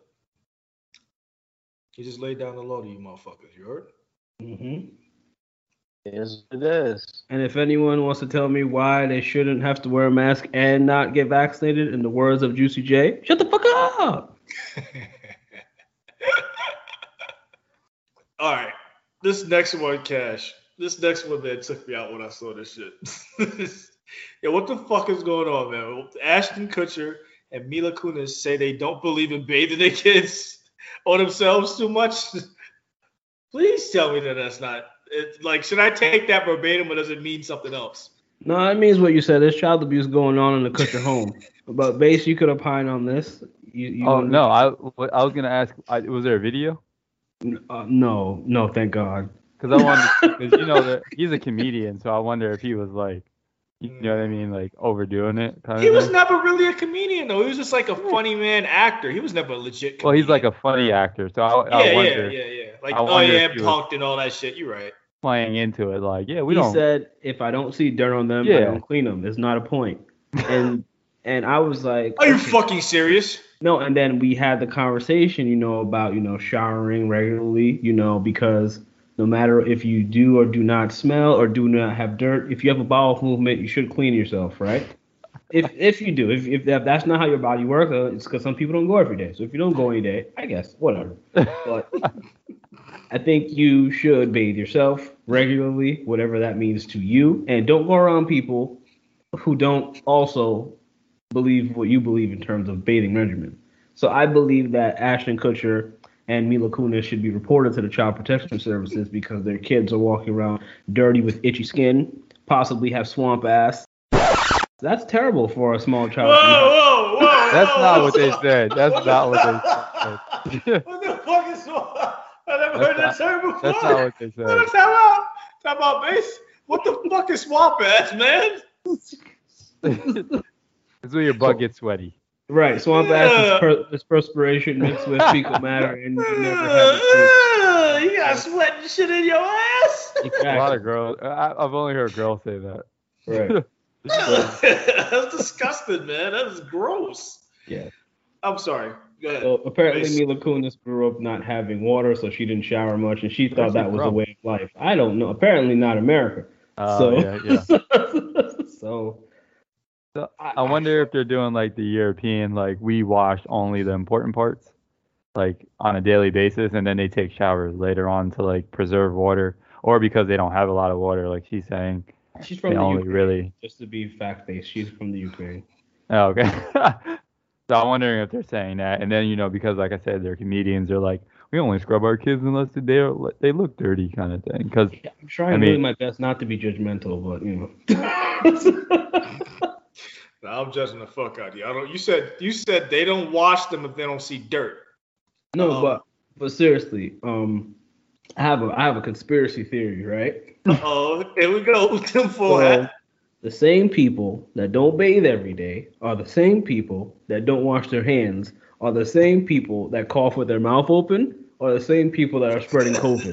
He just laid down the law to you motherfuckers. You heard? Mm-hmm. It is what it is. And if anyone wants to tell me why they shouldn't have to wear a mask and not get vaccinated, in the words of Juicy J, shut the fuck up. All right. This next one, Cash. This next one, man, took me out when I saw this shit. Yeah, what the fuck is going on, man? Ashton Kutcher and Mila Kunis say they don't believe in bathing their kids or themselves too much. Please tell me that that's not. It, like, should I take that verbatim or does it mean something else? No, it means what you said. There's child abuse going on in the Kutcher home. But Base, you could opine on this. You, you oh no, I, I was gonna ask. I, was there a video? Uh, no, no, thank God. Because I wonder, because you know that he's a comedian, so I wonder if he was like, you know what I mean, like overdoing it. Kind he of was thing. never really a comedian though. He was just like a funny man actor. He was never a legit. Comedian. Well, he's like a funny actor, so I, yeah, I wonder. Yeah, yeah, yeah. Like, I oh yeah, he punked and all that shit. You're right. Playing into it, like, yeah, we he don't. He said, if I don't see dirt on them, yeah. I don't clean them. It's not a point. And and I was like, are you okay. fucking serious? No, and then we had the conversation, you know, about, you know, showering regularly, you know, because no matter if you do or do not smell or do not have dirt, if you have a bowel movement, you should clean yourself, right? If if you do, if if that's not how your body works, uh, it's because some people don't go every day. So if you don't go any day, I guess, whatever. But I think you should bathe yourself regularly, whatever that means to you, and don't go around people who don't also believe what you believe in terms of bathing regimen. So I believe that Ashton Kutcher and Mila Kunis should be reported to the Child Protection Services because their kids are walking around dirty with itchy skin, possibly have swamp ass. That's terrible for a small child. Whoa, whoa, whoa! That's whoa, not whoa. what they said. That's not what they said. What the fuck is swamp? I never That's heard not, that term before. That's not what they said. Talk about, talk about Base. What the fuck is swamp ass, man? It's when your butt gets sweaty. Right, swamp Yeah. ass is, per, is perspiration mixed with fecal matter, and you never have Uh, you got sweat and shit in your ass? it. A lot Exactly. of girls. I, I've only heard girls say that. Right. That's disgusting, man. That is gross. Yeah. I'm sorry. Go ahead. So apparently Base. Mila Kunis grew up not having water, so she didn't shower much, and she thought Where's that she was a from? way of life. I don't know. Apparently not America. Oh, so, yeah, yeah. so So I wonder if they're doing like the European, like we wash only the important parts, like on a daily basis, and then they take showers later on to like preserve water, or because they don't have a lot of water, like she's saying. she's from They the only Ukraine. really. Just to be fact-based, she's from the Ukraine. Oh, okay. So I'm wondering if they're saying that, and then you know because like I said, they're comedians. They're like, we only scrub our kids unless they are, they look dirty, kind of thing. Because Yeah, I'm trying I mean- really my best not to be judgmental, but you know. Nah, I'm judging the fuck out of you. I don't. You said you said they don't wash them if they don't see dirt. No, Um, but but seriously, um, I have a I have a conspiracy theory, right? Oh, here we go. Tim So, Forhat. the same people that don't bathe every day are the same people that don't wash their hands, are the same people that cough with their mouth open, are the same people that are spreading COVID.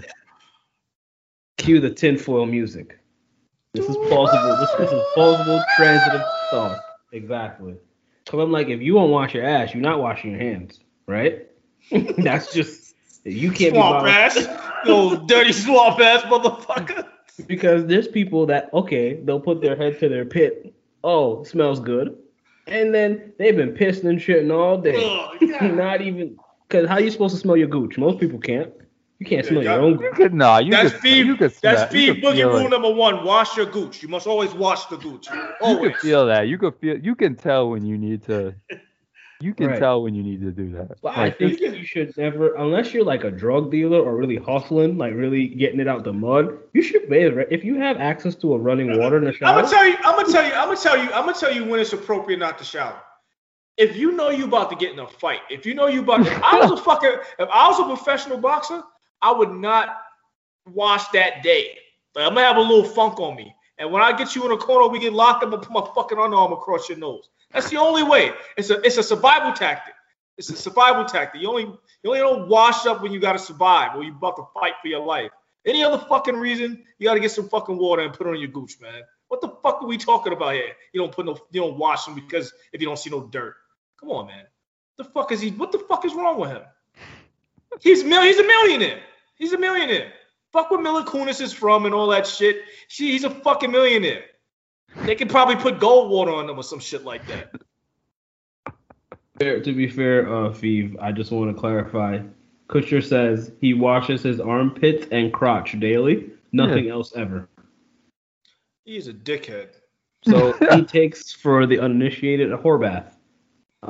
Cue the tinfoil music. This is plausible. This, this is plausible transitive thought. Exactly. So I'm like, if you won't wash your ass, you're not washing your hands, right? That's just you can't Swamp be bothered. ass. Little dirty swamp ass motherfucker. Because there's people that, okay, they'll put their head to their pit. Oh, smells good. And then they've been pissing and shitting all day. Oh, yeah. Not even, because how you supposed to smell your gooch? Most people can't. You can't Yeah, smell y'all- your own you gooch. could nah, you That's could Steve. you could That's smell- you Steve could Boogie feel rule it. number one. Wash your gooch. You must always wash the gooch. You Always. could feel that. You could feel. You can tell when you need to. You can Right. tell when you need to do that. But I Like, think you should never, unless you're like a drug dealer or really hustling, like really getting it out the mud, you should bathe. Right? If you have access to a running water in the I'm shower, gonna tell you. I'm gonna tell you. I'm gonna tell you. I'm gonna tell you when it's appropriate not to shower. If you know you about to get in a fight, if you know you about, if I was a fucking, if I was a professional boxer, I would not wash that day. Like, I'm gonna have a little funk on me, and when I get you in a corner, we get locked up and put my fucking underarm across your nose. That's the only way. It's a it's a survival tactic. It's a survival tactic. You only you only don't wash up when you gotta survive or you about to fight for your life. Any other fucking reason, you gotta get some fucking water and put it on your gooch, man. What the fuck are we talking about here? You don't put no, you don't wash them because if you don't see no dirt. Come on, man. The fuck is he? What the fuck is wrong with him? He's mil- he's a millionaire. He's a millionaire. Fuck where Mila Kunis is from and all that shit. She, he's a fucking millionaire. They could probably put gold water on them or some shit like that. Fair, to be fair, uh, Feeve, I just want to clarify. Kutcher says he washes his armpits and crotch daily, nothing else ever. He's a dickhead. So he takes, for the uninitiated, a whore bath. A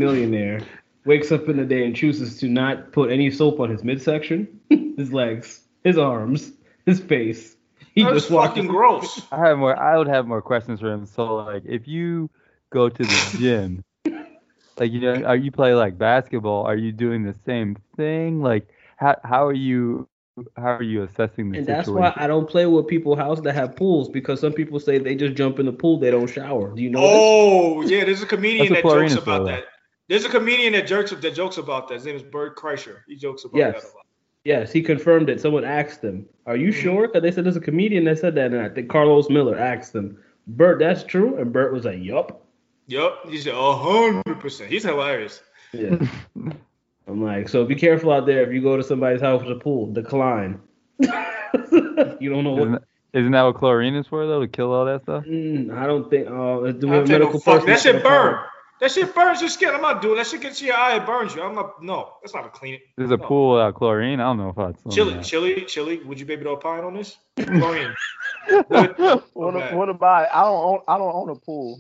multimillionaire wakes up in the day and chooses to not put any soap on his midsection, his legs, his arms, his face. He That's just walked fucking gross. I have more. I would have more questions for him. So like, if you go to the gym, like you know, are you play like basketball? Are you doing the same thing? Like, how how are you how are you assessing the And situation? that's why I don't play with people's house that have pools, because some people say they just jump in the pool, they don't shower. Do you know Oh, yeah, there's a comedian That's that what jokes chlorine is about for, that. There's a comedian that jokes that jokes about that. His name is Bert Kreischer. He jokes about Yes. that a lot. Yes, he confirmed it. Someone asked him, "Are you Mhm. sure?" Because they said there's a comedian that said that, and I think Carlos Miller asked him, "Bert, that's true?" And Bert was like, "Yup." Yup. He said a hundred percent. He's hilarious. Yeah. I'm like, so be careful out there if you go to somebody's house with a pool. Decline. You don't know Isn't, what. isn't that what chlorine is for though? To kill all that stuff? Mm, I don't think. Oh, do we I'll have a tell you, medical fuck, person? that shit on the burn. phone? That shit burns your skin. I'm not doing that. Shit gets to your eye. It burns you. I'm not. No, that's not a clean. There's a no. pool without chlorine. I don't know if I'd. swim Chili, in that. chili, chili. Would you be able to opine on this? Chlorine. Good. What, Okay. what about? I don't own. I don't own a pool.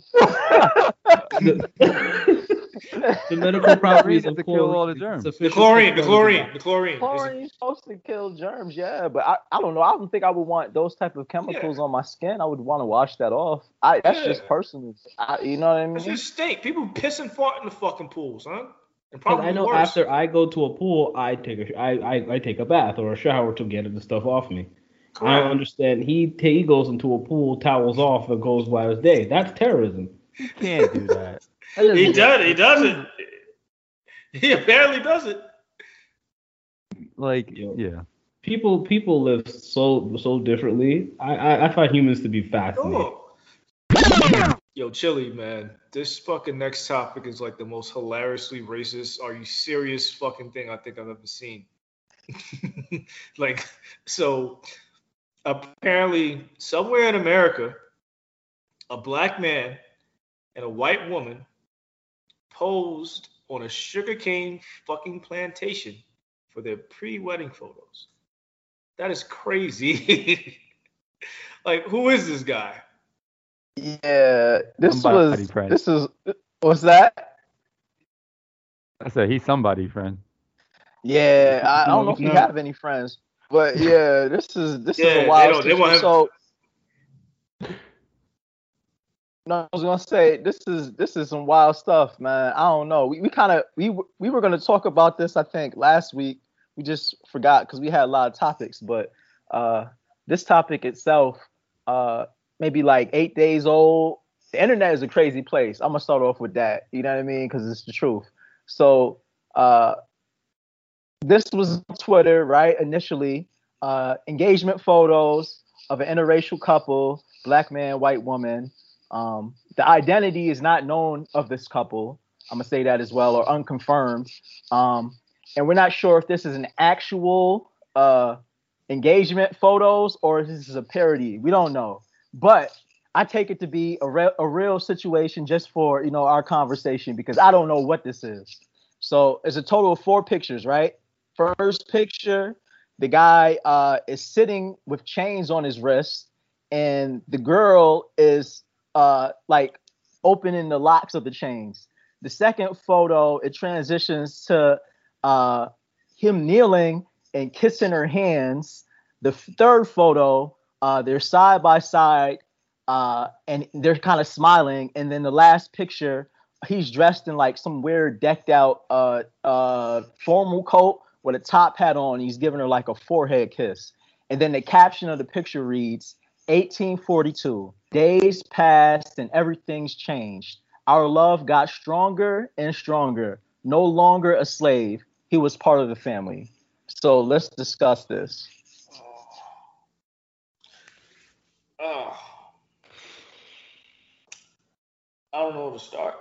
The medical properties Chlorine of to kill all the chlorine. germs. The sufficient chlorine, the to- chlorine, the chlorine. Is- Chlorine's supposed to kill germs, yeah, but I, I don't know. I don't think I would want those type of chemicals on my skin. I would want to wash that off. I that's Yeah. just personal. I, you know what I mean? That's just stink. People piss and fart in the fucking pools, huh? And 'Cause probably I know worse. after I go to a pool, I take a I, I, I take a bath or a shower to get the stuff off me. I Correct. don't understand. He he goes into a pool, towels off, and goes by his day. That's terrorism. You can't do that. That He just- does. He does it. He apparently does it. Like, Yo. yeah. People people live so so differently. I I, I find humans to be fascinating. Oh. Yo, Chili, man. This fucking next topic is like the most hilariously racist, are you serious fucking thing I think I've ever seen. Like, so apparently somewhere in America, a black man and a white woman posed on a sugarcane fucking plantation for their pre-wedding photos. That is crazy. Like, who is this guy? Yeah, this Somebody was. friend. This is. What's that? I said he's somebody, friend. Yeah, I, I don't know if No. you have any friends, but yeah, this is this Yeah, is they a wild don't- they want situation. him- So, no, I was gonna say this is this is some wild stuff, man. I don't know. We we kind of we w- we were gonna talk about this, I think, last week. We just forgot because we had a lot of topics, but uh, this topic itself, uh, maybe like eight days old. The internet is a crazy place. I'm gonna start off with that. You know what I mean? Because it's the truth. So. Uh, This was on Twitter, right? Initially, uh, engagement photos of an interracial couple, black man, white woman. Um, the identity is not known of this couple. I'm gonna say that as well, or unconfirmed. Um, and we're not sure if this is an actual uh, engagement photos or if this is a parody. We don't know, but I take it to be a, re- a real situation just for you know our conversation because I don't know what this is. So it's a total of four pictures, right? First picture, the guy uh, is sitting with chains on his wrists, and the girl is uh, like opening the locks of the chains. The second photo, it transitions to uh, him kneeling and kissing her hands. The third photo, uh, they're side by side, uh, and they're kind of smiling. And then the last picture, he's dressed in like some weird decked out uh, uh, formal coat with a top hat on. He's giving her like a forehead kiss. And then the caption of the picture reads, eighteen forty-two, days passed and everything's changed. Our love got stronger and stronger. No longer a slave. He was part of the family. So let's discuss this. Oh. I don't know where to start.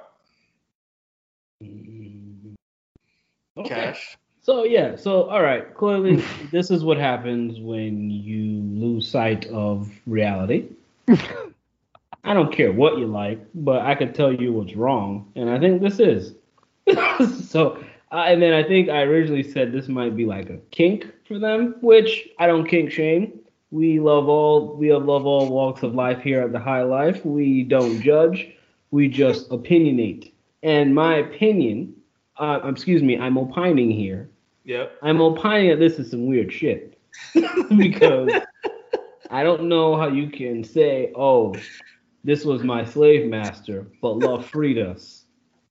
Okay. Cash. So yeah, so all right, clearly this is what happens when you lose sight of reality. I don't care what you like, but I can tell you what's wrong, and I think this is. So, uh, and then I think I originally said this might be like a kink for them, which I don't kink shame. We love all we love all walks of life here at the High Life. We don't judge, we just opinionate. And my opinion, uh, excuse me, I'm opining here. Yep. I'm opining that this is some weird shit. because I don't know how you can say, "Oh, this was my slave master," but love freed us.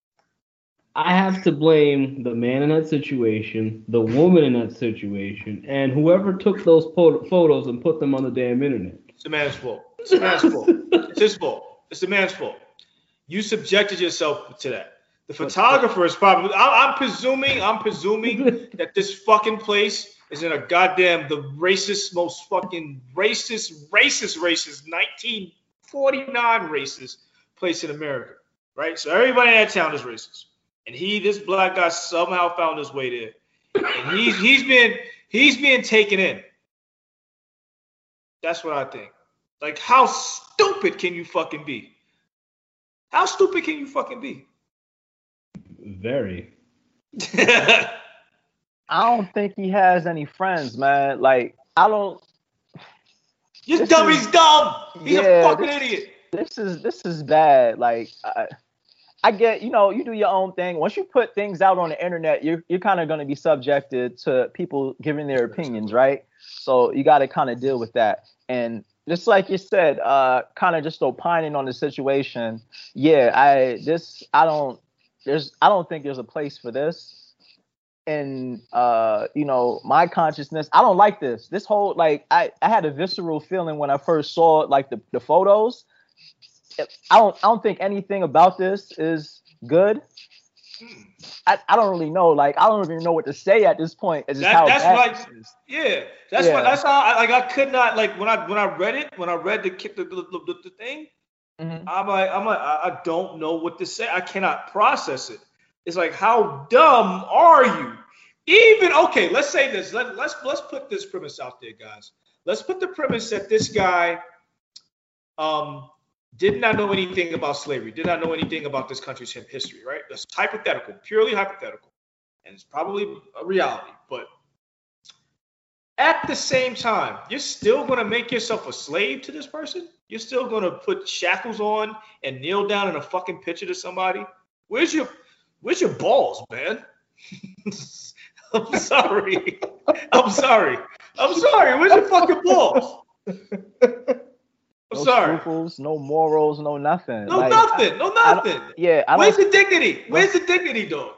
I have to blame the man in that situation, the woman in that situation, and whoever took those po- photos and put them on the damn internet. It's the man's fault. It's the man's fault. It's his fault. It's the man's fault. You subjected yourself to that. The photographer is probably. I'm, I'm presuming. I'm presuming that this fucking place is in a goddamn the racist, most fucking racist, racist, racist nineteen forty-nine racist place in America, right? So everybody in that town is racist. And he, this black guy, somehow found his way there, and he's he's been he's being taken in. That's what I think. Like, how stupid can you fucking be? How stupid can you fucking be? Very. I don't think he has any friends, man. Like, I don't. You're dumb. is, he's dumb. He's yeah, a fucking this, idiot. This is this is bad. Like. I, I get, you know, you do your own thing. Once you put things out on the internet, you're you're kind of going to be subjected to people giving their opinions, right? So you got to kind of deal with that. And just like you said, uh, kind of just opining on the situation. Yeah, I this I don't there's I don't think there's a place for this. And uh, you know, my consciousness, I don't like this. This whole like I I had a visceral feeling when I first saw like the the photos. I don't I don't think anything about this is good. I, I don't really know. Like I don't even know what to say at this point. It's just That, how that's bad like, this is. yeah, that's Yeah. what that's how I like. I could not like when I when I read it when I read the the the, the, the thing. Mhm. I'm like I'm like I, I don't know what to say. I cannot process it. It's like, how dumb are you? Even okay, let's say this. Let, let's let's put this premise out there, guys. Let's put the premise that this guy um did not know anything about slavery, did not know anything about this country's history, right? That's hypothetical, purely hypothetical. And it's probably a reality. But at the same time, you're still going to make yourself a slave to this person? You're still going to put shackles on and kneel down in a fucking picture to somebody? Where's your where's your balls, man? I'm sorry. I'm sorry. I'm sorry. Where's your fucking balls? I'm No sorry. scruples, no morals, no nothing. No Like, nothing. No I- I nothing. don't- yeah, I Where's don't. the dignity? Where's the dignity, dog?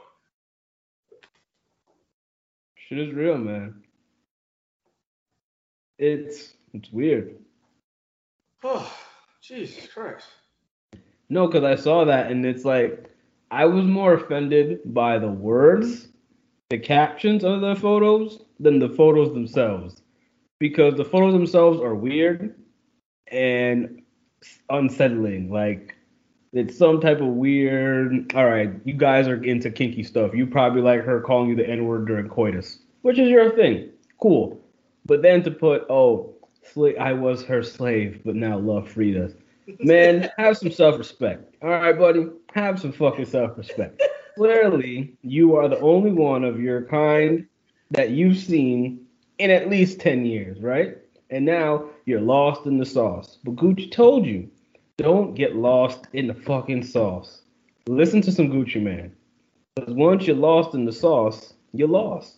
Shit is real, man. It's it's weird. Oh, Jesus Christ. No, because I saw that and it's like I was more offended by the words, the captions of the photos than the photos themselves. Because the photos themselves are weird and unsettling. Like it's some type of weird. All right, you guys are into kinky stuff. You probably like her calling you the N-word during coitus, which is your thing. Cool. But then to put, oh, sla- I was her slave, but now love freed us. Man, have some self-respect. All right, buddy? Have some fucking self-respect. Clearly, you are the only one of your kind that you've seen in at least ten years, right? And now you're lost in the sauce. But Gucci told you, don't get lost in the fucking sauce. Listen to some Gucci Mane. Because once you're lost in the sauce, you're lost.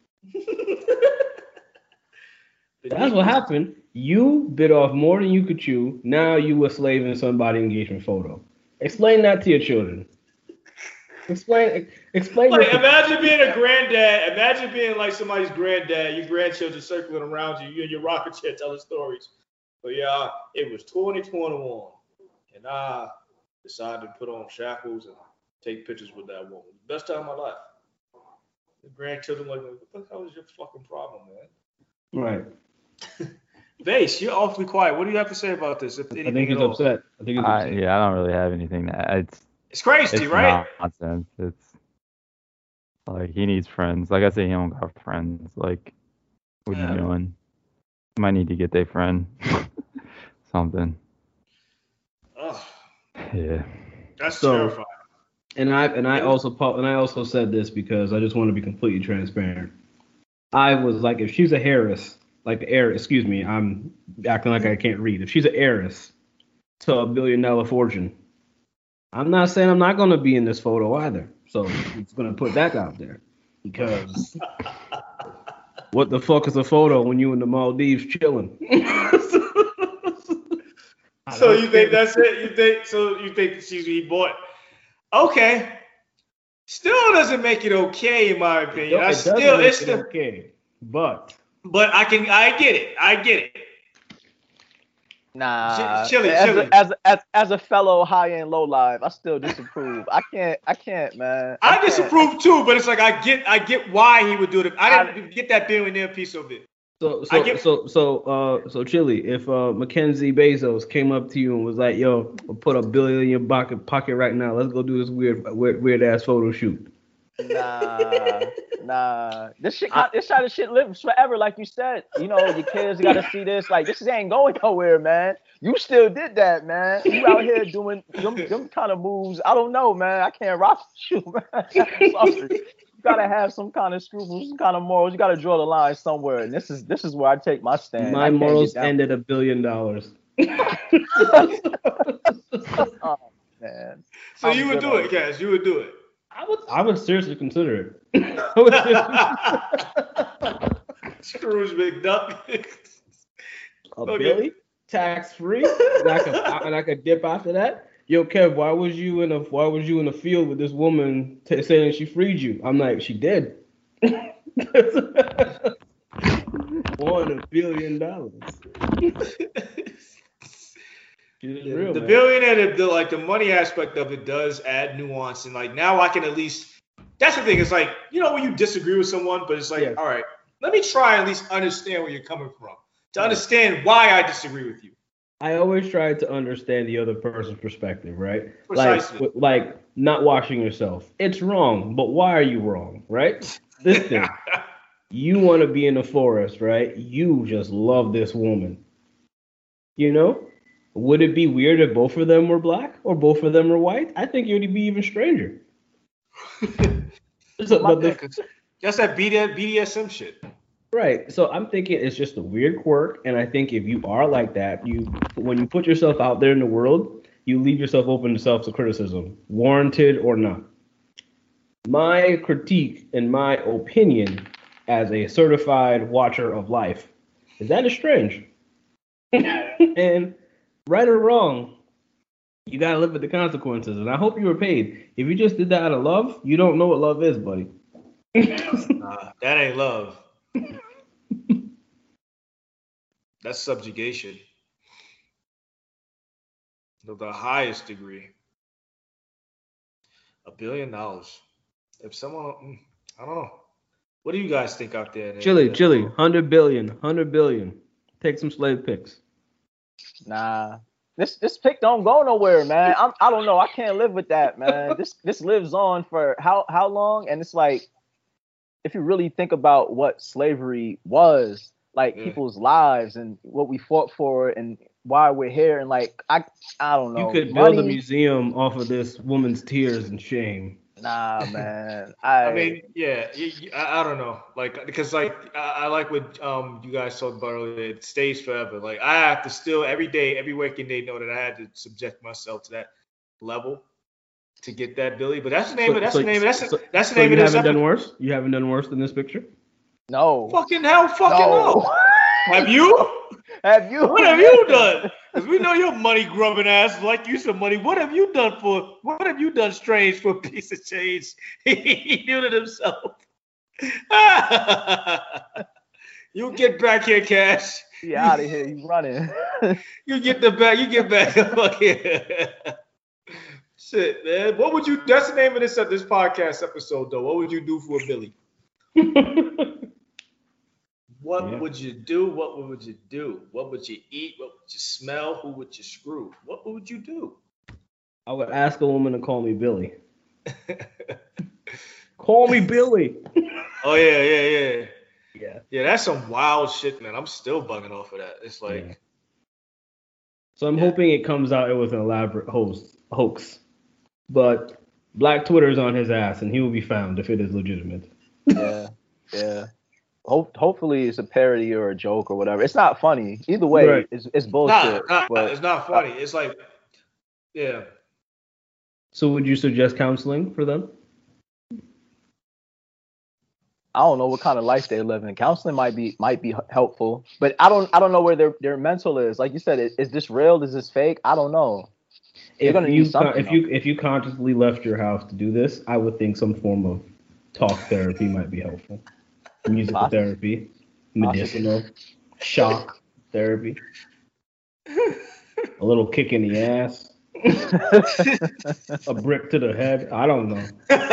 That's what happened. You bit off more than you could chew. Now you a slave in somebody's engagement photo. Explain that to your children. Explain. Explain. Like, your- imagine being a granddad. Imagine being like somebody's granddad. Your grandchildren circling around you. You in your rocket chair telling stories. But yeah, it was twenty twenty-one, and I decided to put on shackles and take pictures with that woman. Best time of my life. The grandchildren like, what the hell is your fucking problem, man? Right. Vase, you're awfully quiet. What do you have to say about this? If I anything think he's at all? upset. I think he's I, upset. yeah, I don't really have anything. To, it's It's crazy, it's right? nonsense. It's like he needs friends. Like I said, he don't got friends. Like, what Yeah. you doing? Might need to get their friend something. Ugh, Yeah. that's So- terrifying. And I and I also po- and I also said this because I just want to be completely transparent. I was like, if she's a Harris, like the heir, excuse me, I'm acting like I can't read. If she's an heiress to a billion dollar fortune, I'm not saying I'm not gonna be in this photo either. So I'm just gonna put that out there because What the fuck is a photo when you in the Maldives chilling? So you think that's it? You think so? You think she's he bought? Okay. Still doesn't make it okay in my opinion. I It still doesn't make it's it still, okay, but but I can I get it. I get it. Nah, Ch- chili, as, chili. A, as as as a fellow high end low life, I still disapprove. I can't, I can't, man. I, can't. disapprove too, but it's like I get I get why he would do it. I didn't I- get that billionaire piece of it. so I so get- so so uh so Chili, if uh Mackenzie Bezos came up to you and was like, "Yo, I'll put a billion in your pocket pocket right now. Let's go do this weird weird, weird ass photo shoot." Nah, nah. This shit, this kind of shit lives forever, like you said. You know, your kids gotta see this. Like this ain't going nowhere, man. You still did that, man. You out here doing them, them kind of moves. I don't know, man. I can't rock with you, man. I'm sorry. You gotta have some kind of scruples, some kind of morals. You gotta draw the line somewhere. And this is this is where I take my stand. My I can't morals get down. end at a billion dollars. Oh, man. So I'm you would good do on it, Cass. You would do it. I would I would seriously consider it. I would seriously- Scrooge McDuck. a Okay. billy, tax free, and I could and I could dip after that. Yo, Kev, why was you in a why was you in the field with this woman t- saying she freed you? I'm like, she did. Won a billion dollars. Shit is real, the man. billionaire, the, the like the money aspect of it does add nuance, and like now I can at least. That's the thing. It's like you know when you disagree with someone, but it's like, Yeah. all right, let me try and at least understand where you're coming from to understand why I disagree with you. I always try to understand the other person's perspective, right? Precisely. Like, like not washing yourself. It's wrong, but why are you wrong, right? This thing. You want to be in the forest, right? You just love this woman. You know? Would it be weird if both of them were black or both of them were white? I think it would be even stranger. So, but the, That's that B D S M shit. right. So I'm thinking it's just a weird quirk, and I think if you are like that, you when you put yourself out there in the world, you leave yourself open to self-criticism, warranted or not. My critique and my opinion as a certified watcher of life is that is strange. And right or wrong, you gotta live with the consequences. And I hope you were paid. If you just did that out of love, you don't know what love is, buddy. Nah, that ain't love. That's subjugation. To the highest degree. A billion dollars. If someone, mm, I don't know. What do you guys think out there? Chili, chili, one hundred billion, one hundred billion. Take some slave pics. Nah. This this pick don't go nowhere, man. I'm I don't know. I can't live with that, man. This this lives on for how how long? And it's like, if you really think about what slavery was, like Yeah. people's lives and what we fought for and why we're here, and like I I don't know. You could build a Money- museum off of this woman's tears and shame. Nah, man. I, I mean, yeah, you, you- I, I don't know, like, because like I, I like what um you guys talked about earlier. It stays forever. Like I have to still every day, every working day, know that I had to subject myself to that level to get that Billy. But that's the name So- of that's so- the name. That's the, so- that's the So name you of this haven't done episode. worse? You haven't done worse than this picture? no. Fucking hell, fucking No. no. Have you? Have you? What have you done? Because we know your money grubbing ass like you some money. What have you done for? What have you done strange for a piece of change? He knew it himself. You get back here, Cash. You out of here. You running. You get the back. You get back the fuck here. Shit, man. What would you? That's the name of this this podcast episode, though. What would you do for a Billy? What Yeah. would you do? What would you do? What would you eat? What would you smell? Who would you screw? What would you do? I would ask a woman to call me Billy. Call me Billy. Oh yeah, yeah, yeah, Yeah. yeah. That's some wild shit, man. I'm still bugging off of that. It's like, Yeah. So I'm hoping it comes out with an elaborate host, hoax. But Black Twitter's on his ass, and he will be found if it is legitimate. Yeah, yeah. Hope, hopefully it's a parody or a joke or whatever. It's not funny. Either way, Right. it's, it's nah, bullshit. nah, but it's not funny. It's like, yeah. So would you suggest counseling for them? I don't know what kind of life they're living. Counseling might be might be helpful, but I don't I don't know where their their mental is. Like you said, is, is this real? Is this fake? I don't know. They're If gonna you need something. if you if you consciously left your house to do this, I would think some form of talk therapy might be helpful. Musical Possibly. therapy, medicinal, shock therapy, a little kick in the ass, a brick to the head. I don't know.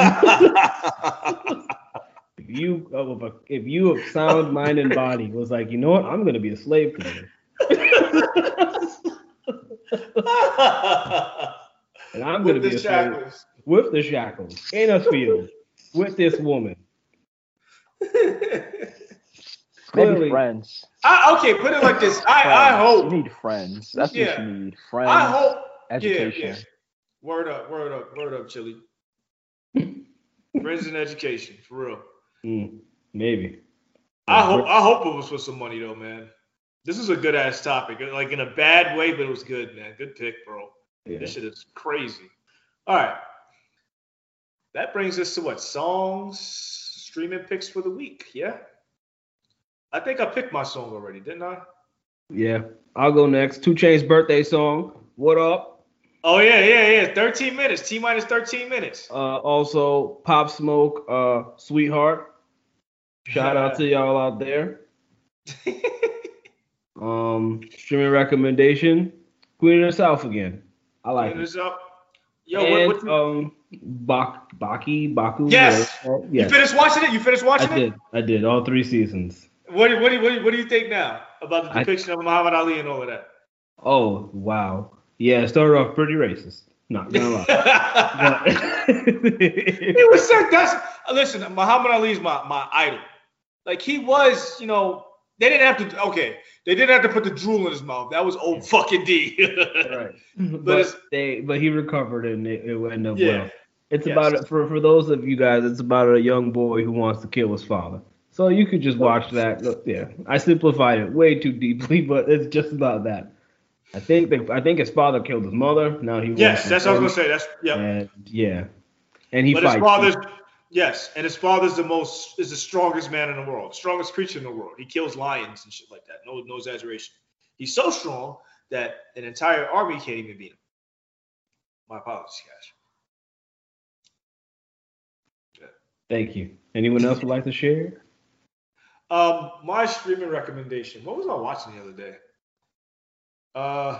If you uh, if you of sound mind and body was like, you know what, I'm gonna be a slave to this. And I'm With gonna be the a slave shackles. with the shackles in a field with this woman. Maybe Clearly- friends. I, okay, put it like this. I, I Friends. hope. You need friends. That's Yeah. what you need. Friends. I hope. Education. Yeah, yeah. Word up, word up, word up, Chili. Friends and education, for real. Mm, maybe. I hope I hope it was for some money though, man. This is a good ass topic. Like in a bad way, but it was good, man. Good pick, bro. Yeah. This shit is crazy. All right. That brings us to what? Songs, streaming picks for the week. Yeah. I think I picked my song already, didn't I? Yeah. I'll go next. two Chainz birthday song. What up? Oh yeah, yeah, yeah. thirteen minutes. T minus thirteen minutes. Uh, also, Pop Smoke, uh, Sweetheart. Shout out to y'all out there. Um, streaming recommendation, Queen of the South again. I like Clean it. this up. Yo, And, what, what um, Bak, Baki, Baku. Yes. whatever. You Yes. finished watching it? You finished watching I it? did. I did all three seasons. What do, what, do, what, do, what do you think now about the I- depiction of Muhammad Ali and all of that? Oh wow. Yeah, it started off pretty racist. Not gonna lie. He was sick. That's listen. Muhammad Ali is my my idol. Like he was, you know. They didn't have to. Okay, they didn't have to put the drool in his mouth. That was old fucking D. Right. But But, it's- they, but he recovered and it, it ended up Yeah. well. It's Yes. about for for those of you guys. It's about a young boy who wants to kill his father. So you could just watch that. Look, yeah, I simplified it way too deeply, but it's just about that. I think they, I think his father killed his mother. Now he Yes, wants that's what I was revenge, gonna say. That's yeah. And yeah, and he But his fights. father's yes, and his father's the most is the strongest man in the world, strongest creature in the world. He kills lions and shit like that. No, no exaggeration. He's so strong that an entire army can't even beat him. My apologies, guys. Thank you. Anyone else would like to share? Um, my streaming recommendation. What was I watching the other day? Uh,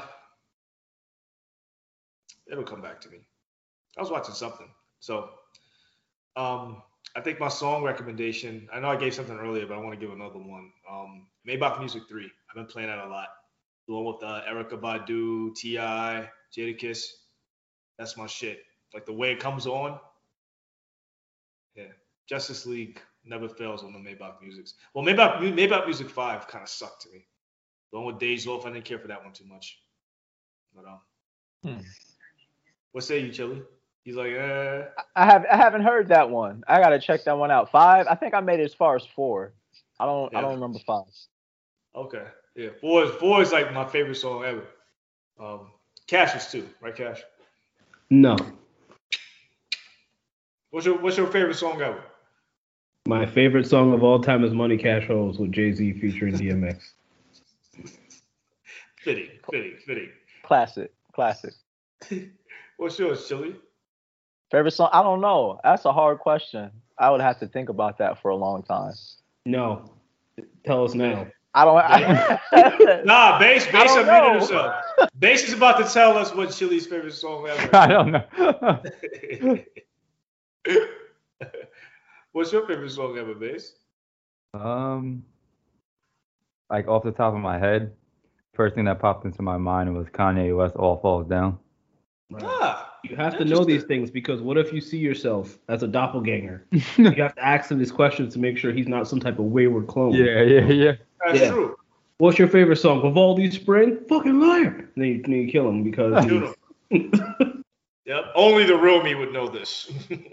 it'll come back to me. I was watching something. So, um, I think my song recommendation. I know I gave something earlier, but I want to give another one. Um, Maybach Music three. I've been playing that a lot. The one with uh, Erykah Badu, T I, Jadakiss. That's my shit. Like the way it comes on. Yeah. Justice League never fails on the Maybach Musics. Well, Maybach, Maybach Music five kind of sucked to me. The one with Days Off, I didn't care for that one too much. But um, Hmm. what say you, Chili? He's like, uh, I have I haven't heard that one. I gotta check that one out. Five. I think I made it as far as four. I don't Yeah. I don't remember five. okay, yeah, four is four is like my favorite song ever. Um, Cash is too, right, Cash? No. What's your What's your favorite song ever? My favorite song of all time is Money Cash Holes with Jay-Z featuring D M X. Fitting, fitting, fitting. Classic. Classic. What's yours, Chili? Favorite song? I don't know. That's a hard question. I would have to think about that for a long time. No. Tell us now. I don't. I, Nah, Bass, Bass don't unmuted know. himself. Bass is about to tell us what Chili's favorite song ever. I don't know. What's your favorite song ever, Bass? um, like off the top of my head, first thing that popped into my mind was Kanye West, All Falls Down. Ah, You have to know these Interesting. things because what if you see yourself as a doppelganger? You have to ask him these questions to make sure he's not some type of wayward clone. Yeah, yeah, yeah. that's Yeah. true. What's your favorite song? Vivaldi Spring? Fucking liar. And then you, then you kill him because Shoot he's, Yep. Only the real me would know this.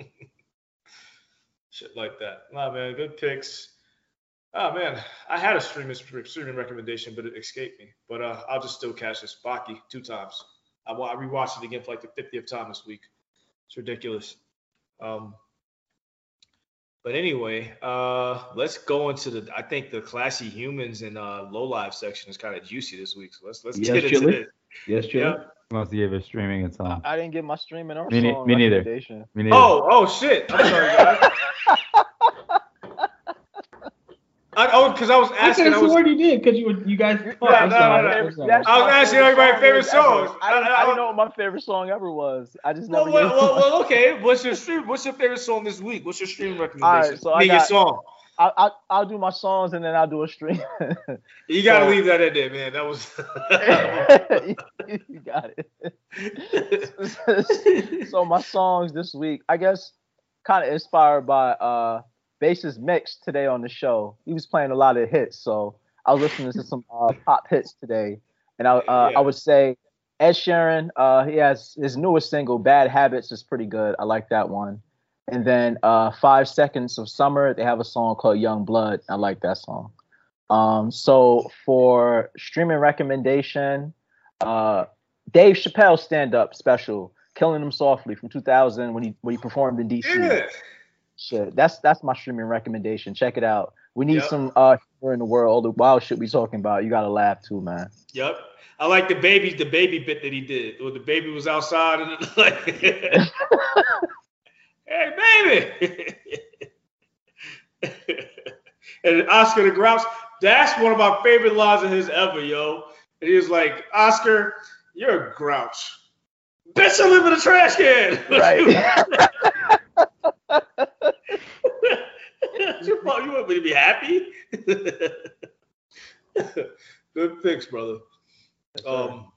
Shit like that. Nah, man, good picks. Oh man, I had a streaming streaming recommendation, but it escaped me. But uh, I'll just still catch this. Baki two times. I, wa- I rewatched it again for like the fiftieth time this week. It's ridiculous. Um, But anyway, uh, let's go into the. I think the classy humans and uh, low life section is kind of juicy this week. So let's let's Yes, get into Chili? this. Yes, Chili. Yeah. Must give us streaming and song. I didn't get my streaming or Me, ne- song me neither. recommendation. Me neither. Oh oh shit! I'm sorry, guys. I, oh, because I was I asking. could I have was, sworn you did because you were, you guys. Yeah, Oh, no, I'm no, sorry, no. I'm sorry. That's I was my asking favorite everybody song favorite ever. songs. I didn't, I- I, I- didn't know what my favorite song ever was. I just never. well, well, gave- well, well, okay. What's your stream? What's your favorite song this week? What's your stream recommendation? so I Me, your got- song. I, I, I'll do my songs and then I'll do a stream. You gotta so- leave that in there, man. That was. You got it. So my songs this week, I guess, kind of inspired by uh Bass's mix today on the show. He was playing a lot of hits, so I was listening to some uh, pop hits today, and I uh, Yeah. I would say Ed Sheeran, uh, he has his newest single, Bad Habits, is pretty good. I like that one. And then uh, Five Seconds of Summer, they have a song called Young Blood. I like that song. Um, so for streaming recommendation, uh, Dave Chappelle stand-up special, Killing Them Softly from two thousand when he when he performed in D C. Yeah. Shit, that's that's my streaming recommendation. Check it out. We need Yep. some uh humor in the world. All the wild shit we talking about. You gotta laugh too, man. Yep. I like the baby, the baby bit that he did. Where the baby was outside and like, hey, baby. And Oscar the Grouch, that's one of my favorite lines of his ever, yo. And he was like, Oscar, you're a grouch. Bitch, I live in a trash can. Right. you, want- you want me to be happy? Good picks, brother. Um,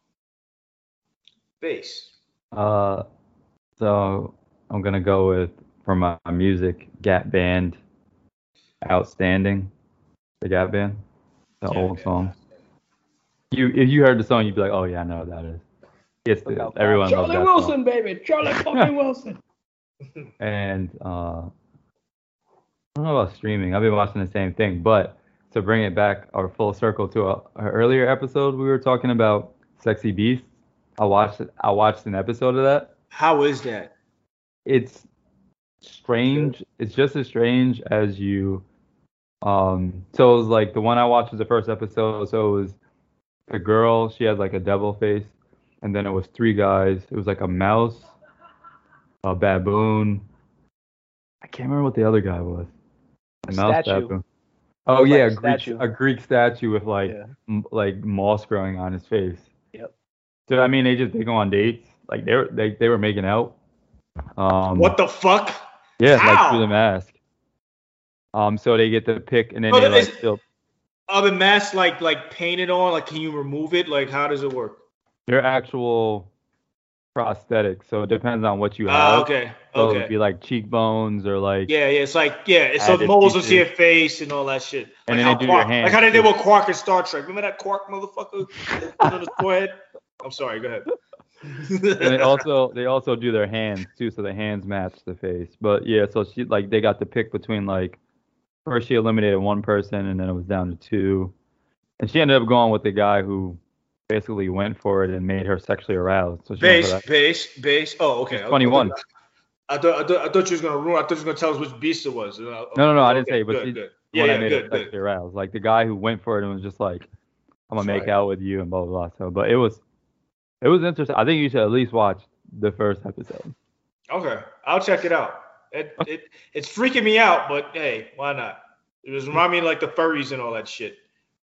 bass. Uh, so I'm gonna go with for my music Gap Band, Outstanding, the Gap Band, the Yeah, old yeah. song. You if you heard the song, you'd be like, oh yeah, I know what that is. Yes, Look out, everyone loves Charlie that Wilson, song. baby. Charlie fucking Wilson. And uh, I don't know about streaming. I've been watching the same thing, but to bring it back or full circle to a, a earlier episode, we were talking about Sexy Beast. I watched I watched an episode of that. How is that? It's strange. It's just as strange as you. Um. So it was like the one I watched was the first episode. So it was a girl. She had like a devil face, and then it was three guys. It was like a mouse, a baboon. I can't remember what the other guy was. A A mouse statue. baboon. Oh Like yeah, a a Greek, statue. a Greek statue with like Yeah. m- like moss growing on his face. Yep. So I mean, they just they go on dates. Like they were they they were making out. Um, What the fuck? Yeah, How? like through the mask. Um, so they get to pick, and then So they that like is- still. Are the masks like like painted on? Like, can you remove it? Like, how does it work? They're actual prosthetics, so it depends on what you have. Ah, okay, So okay. it'd be like cheekbones or like. Yeah, yeah. It's like yeah. It's so Added moles into features. your face and all that shit. And like then how they do Quark, your hands, like how they did too. with Quark in Star Trek. Remember that Quark motherfucker on his forehead? I'm sorry. Go ahead. And they also they also do their hands too, so the hands match the face. But yeah, so she like they got to pick between like first she eliminated one person and then it was down to two, and she ended up going with the guy who basically went for it and made her sexually aroused. So she went for Base, that. base, base. Oh, okay. She's twenty-one. I thought, I thought I thought you was gonna ruin. I thought you was gonna tell us which beast it was. No, No, no, no, I didn't okay, say, but good, she, good. the Yeah, one yeah, that made good, her good. sexually aroused. Like the guy who went for it and was just like, I'm gonna That's make right. out with you and blah blah blah. So, but it was it was interesting. I think you should at least watch the first episode. Okay, I'll check it out. It, it it's freaking me out, but hey, why not? It was remind me of, like the furries and all that shit.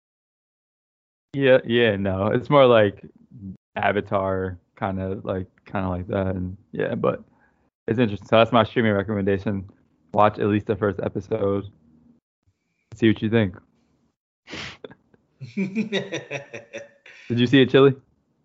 Yeah, yeah, no, it's more like Avatar, kind of like kind of like that, and yeah, but it's interesting. So that's my streaming recommendation. Watch at least the first episode. See what you think. Did you see it, Chili?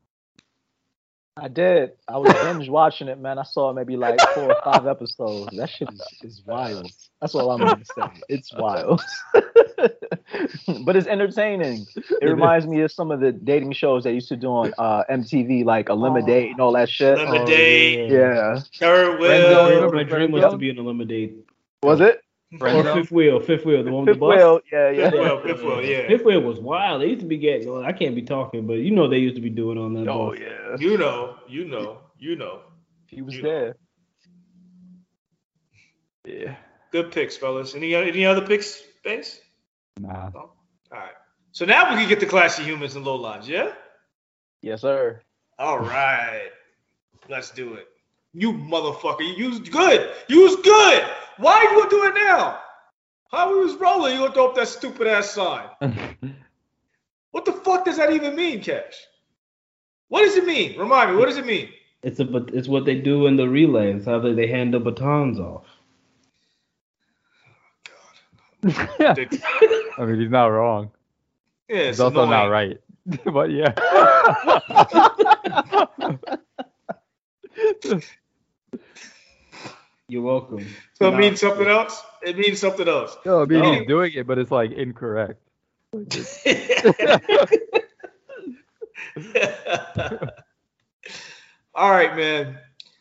I did. I was binge watching it, man. I saw maybe like four or five episodes. That shit is, is wild. That's all I'm gonna say. It's wild. But it's entertaining. It reminds me of some of the dating shows they used to do on uh, M T V, like Eliminate and all that shit. Lemonade, Yeah. third Friendzone. wheel. My dream was to be in a lemonade. Was it? Or Fifth Wheel. Fifth Wheel. The one with Fifth the bus. Wheel. Yeah, yeah. Fifth wheel, fifth wheel, yeah. Fifth Wheel was wild. They used to be getting. well, I can't be talking, but you know they used to be doing on that. Oh bus. yeah. You know, you know, you know. He was You- there. Yeah. Good picks, fellas. Any any other picks, Bass? Nah. No? All right. So now we can get to classy humans and low lives, yeah? Yes, sir. All right. Let's do it. You motherfucker. You was good. You was good. Why you gonna do it now? How we was rolling, you gonna throw up that stupid ass sign. What the fuck does that even mean, Cash? What does it mean? Remind me, what does it mean? It's a but it's what they do in the relay. It's how they, they hand the batons off. I mean, he's not wrong. Yeah, He's also annoying. not right. But yeah. You're welcome. So it No. means something else? It means something else. No, I mean, No. he's doing it, but it's like incorrect. All right, man.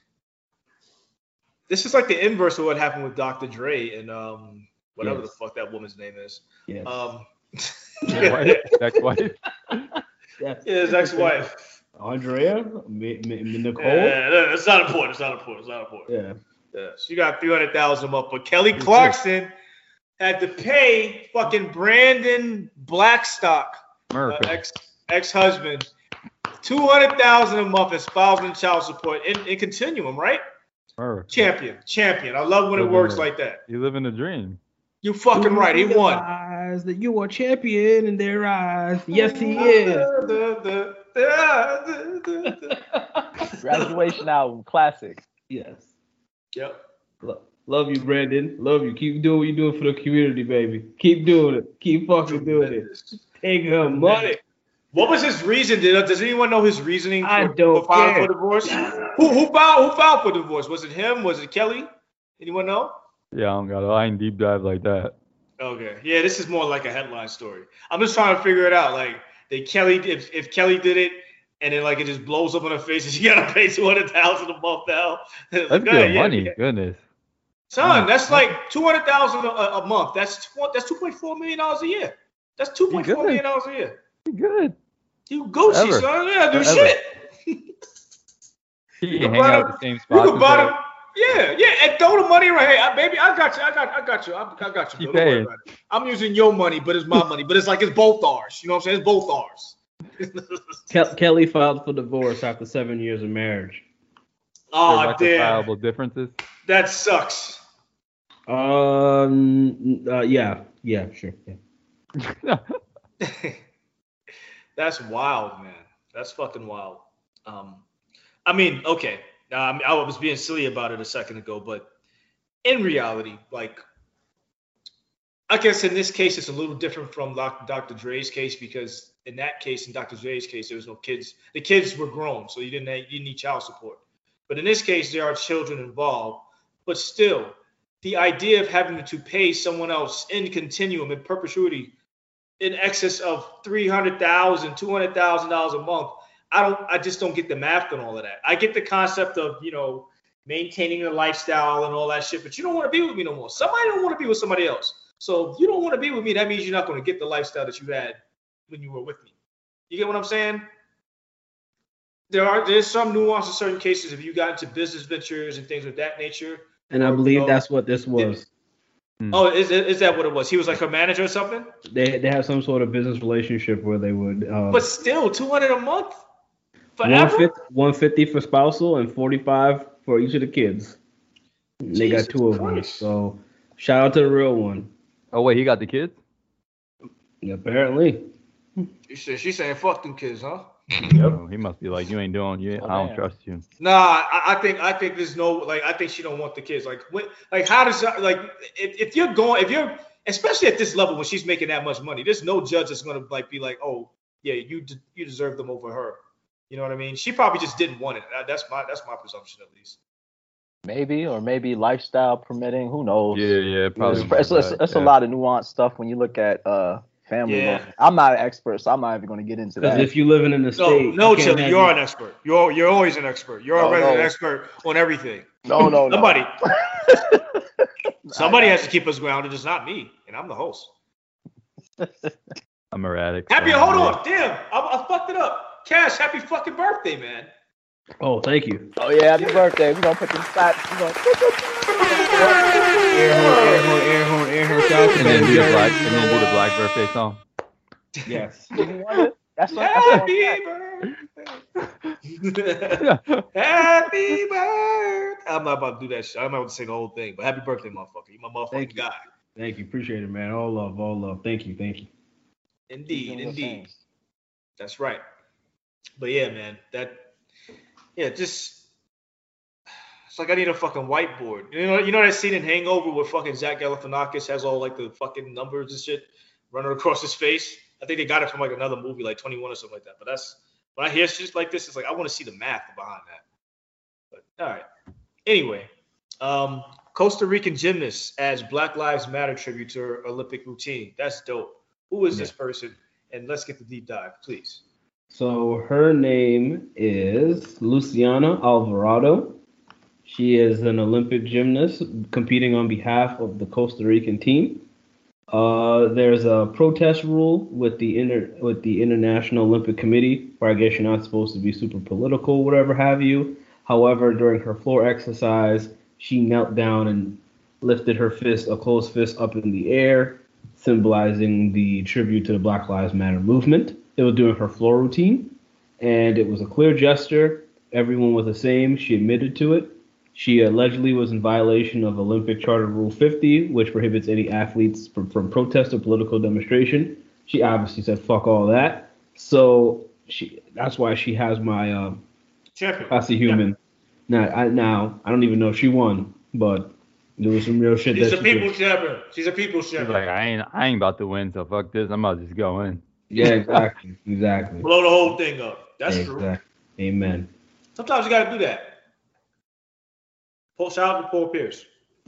This is like the inverse of what happened with Doctor Dre and um whatever Yes. the fuck that woman's name is. Yes. Um, Ex-wife. Yeah. his ex-wife. Andrea, M- M- Nicole. Yeah, no, it's not important. It's not important. It's not important. Yeah. Yeah, she got three hundred thousand a month, but Kelly Clarkson had to pay fucking Brandon Blackstock, uh, America. ex ex husband, two hundred thousand a month as spousal and child support in, in continuum, right? America. Champion, champion. I love when it Living works the- like that. You live in a dream. You fucking right. He won. Realize that you are champion in their eyes. Yes, he is. Graduation album, classic. Yes. Yep. Lo- Love you, Brandon. Love you. Keep doing what you're doing for the community, baby. Keep doing it. Keep fucking doing it. Take her money. What was his reason? Did, does anyone know his reasoning for, I don't for filing care. for divorce? Who who filed who filed for divorce? Was it him? Was it Kelly? Anyone know? Yeah, I don't got it. I ain't deep dive like that. Okay. Yeah, this is more like a headline story. I'm just trying to figure it out. Like, did Kelly if if Kelly did it and then like it just blows up in her face and she gotta pay two hundred thousand a month now? That's Like, good yeah, money. yeah. Goodness. Son, that's like two hundred thousand a, a month. That's tw- that's two point four million dollars a year. That's two point four good. million dollars a year. Good. You Gucci, Forever. son. Yeah, do Forever. shit. He can can hang buy out them- the same You spot. can buy them. Yeah, yeah, and throw the money right here. I, baby, I got you. I got, I got you. I, I got you. Keep Bill. Don't worry paying. about it. I'm using your money, but it's my money. But it's like it's both ours. You know what I'm saying? It's both ours. Ke- Kelly filed for divorce after seven years of marriage. Oh damn, Reconcilable differences. that sucks. Um. Uh, yeah. Yeah. Sure. Yeah. That's wild, man. That's fucking wild. Um, I mean, okay. Um, I was being silly about it a second ago, but in reality, like, I guess in this case, it's a little different from Doctor Dre's case because in that case, in Doctor Dre's case, there was no kids. The kids were grown, so you didn't have, you didn't need child support. But in this case, there are children involved. But still, the idea of having to pay someone else in continuum, in perpetuity, in excess of three hundred thousand dollars, two hundred thousand dollars a month, I don't. I just don't get the math on all of that. I get the concept of, you know, maintaining a lifestyle and all that shit, but you don't want to be with me no more. Somebody don't want to be with somebody else. So if you don't want to be with me, that means you're not going to get the lifestyle that you had when you were with me. You get what I'm saying? There are there's some nuance in certain cases if you got into business ventures and things of that nature. And I Or, believe you know, that's what this was. Oh, is is that what it was? He was like her manager or something? They they have some sort of business relationship where they would. Uh, But still, two hundred a month forever. one fifty for spousal and forty-five for each of the kids. They got Jesus two of them. Christ. So shout out to the real one. Oh wait, he got the kids? Apparently. She said she's saying fuck them kids, huh? Oh, he must be like, you ain't doing. You. Ain't, Oh, I don't man. trust you. Nah, I, I think I think there's no like I think she don't want the kids. Like when like how does that, like if, if you're going if you're especially at this level when she's making that much money, there's no judge that's gonna like be like, oh yeah, you de- you deserve them over her. You know what I mean? She probably just didn't want it. That- That's my that's my presumption at least. Maybe, or maybe lifestyle permitting. Who knows? Yeah, yeah, probably. It's, it's, it's, it's a lot of nuanced stuff when you look at uh family Yeah. law. I'm not an expert, so I'm not even going to get into Because that. if you living in the No, state, no, you can't Chili, have you're you- an expert. You're you're always an expert. You're No, a resident no. expert on everything. no, no, no. Somebody somebody I- has to keep us grounded. It's not me, and I'm the host. I'm erratic. Happy, so- hold on, damn, I, I fucked it up. Cash, happy fucking birthday, man. Oh, thank you. Oh yeah, happy birthday. We're gonna put them slaps. We're gonna Air horn, air horn, air horn, air horn. Shout out to And then Ben do the Jerry. black, and then do the black birthday song. Yes. That's what that's what Happy birthday. Happy birthday. I'm not about to do that shit. I'm not about to say the whole thing, but happy birthday, motherfucker. You my motherfucking Thank you. guy. Thank you. Appreciate it, man. All love, all love. Thank you, thank you. Indeed, indeed. That's right. But yeah, man, that yeah, just it's like I need a fucking whiteboard. You know, you know that scene in Hangover where fucking Zach Galifianakis has all like the fucking numbers and shit running across his face. I think they got it from like another movie, like twenty-one or something like that. But that's when I hear shit like this, it's like I want to see the math behind that. But all right. Anyway, um, Costa Rican gymnast adds Black Lives Matter tribute to her Olympic routine. That's dope. Who is Yeah. this person? And let's get the deep dive, please. So her name is Luciana Alvarado. She is an Olympic gymnast competing on behalf of the Costa Rican team. Uh, there's a protest rule with the inter with the International Olympic Committee, where I guess you're not supposed to be super political, whatever have you. However, during her floor exercise, she knelt down and lifted her fist, a closed fist, up in the air, symbolizing the tribute to the Black Lives Matter movement. It was during her floor routine, and it was a clear gesture. Everyone was the same. She admitted to it. She allegedly was in violation of Olympic Charter Rule fifty, which prohibits any athletes from, from protest or political demonstration. She obviously said, fuck all that. So she that's why she has my uh, Champion. classy human. Now, I, now, I don't even know if she won, but there was some real shit She's that a she people's did. champion. She's a people's She's champion. like, I ain't, I ain't about to win, so fuck this. I'm about to just go in. Yeah, exactly. Exactly. Blow the whole thing up. That's true. exactly. Amen. Sometimes you got to do that. Paul, shout out to Paul Pierce.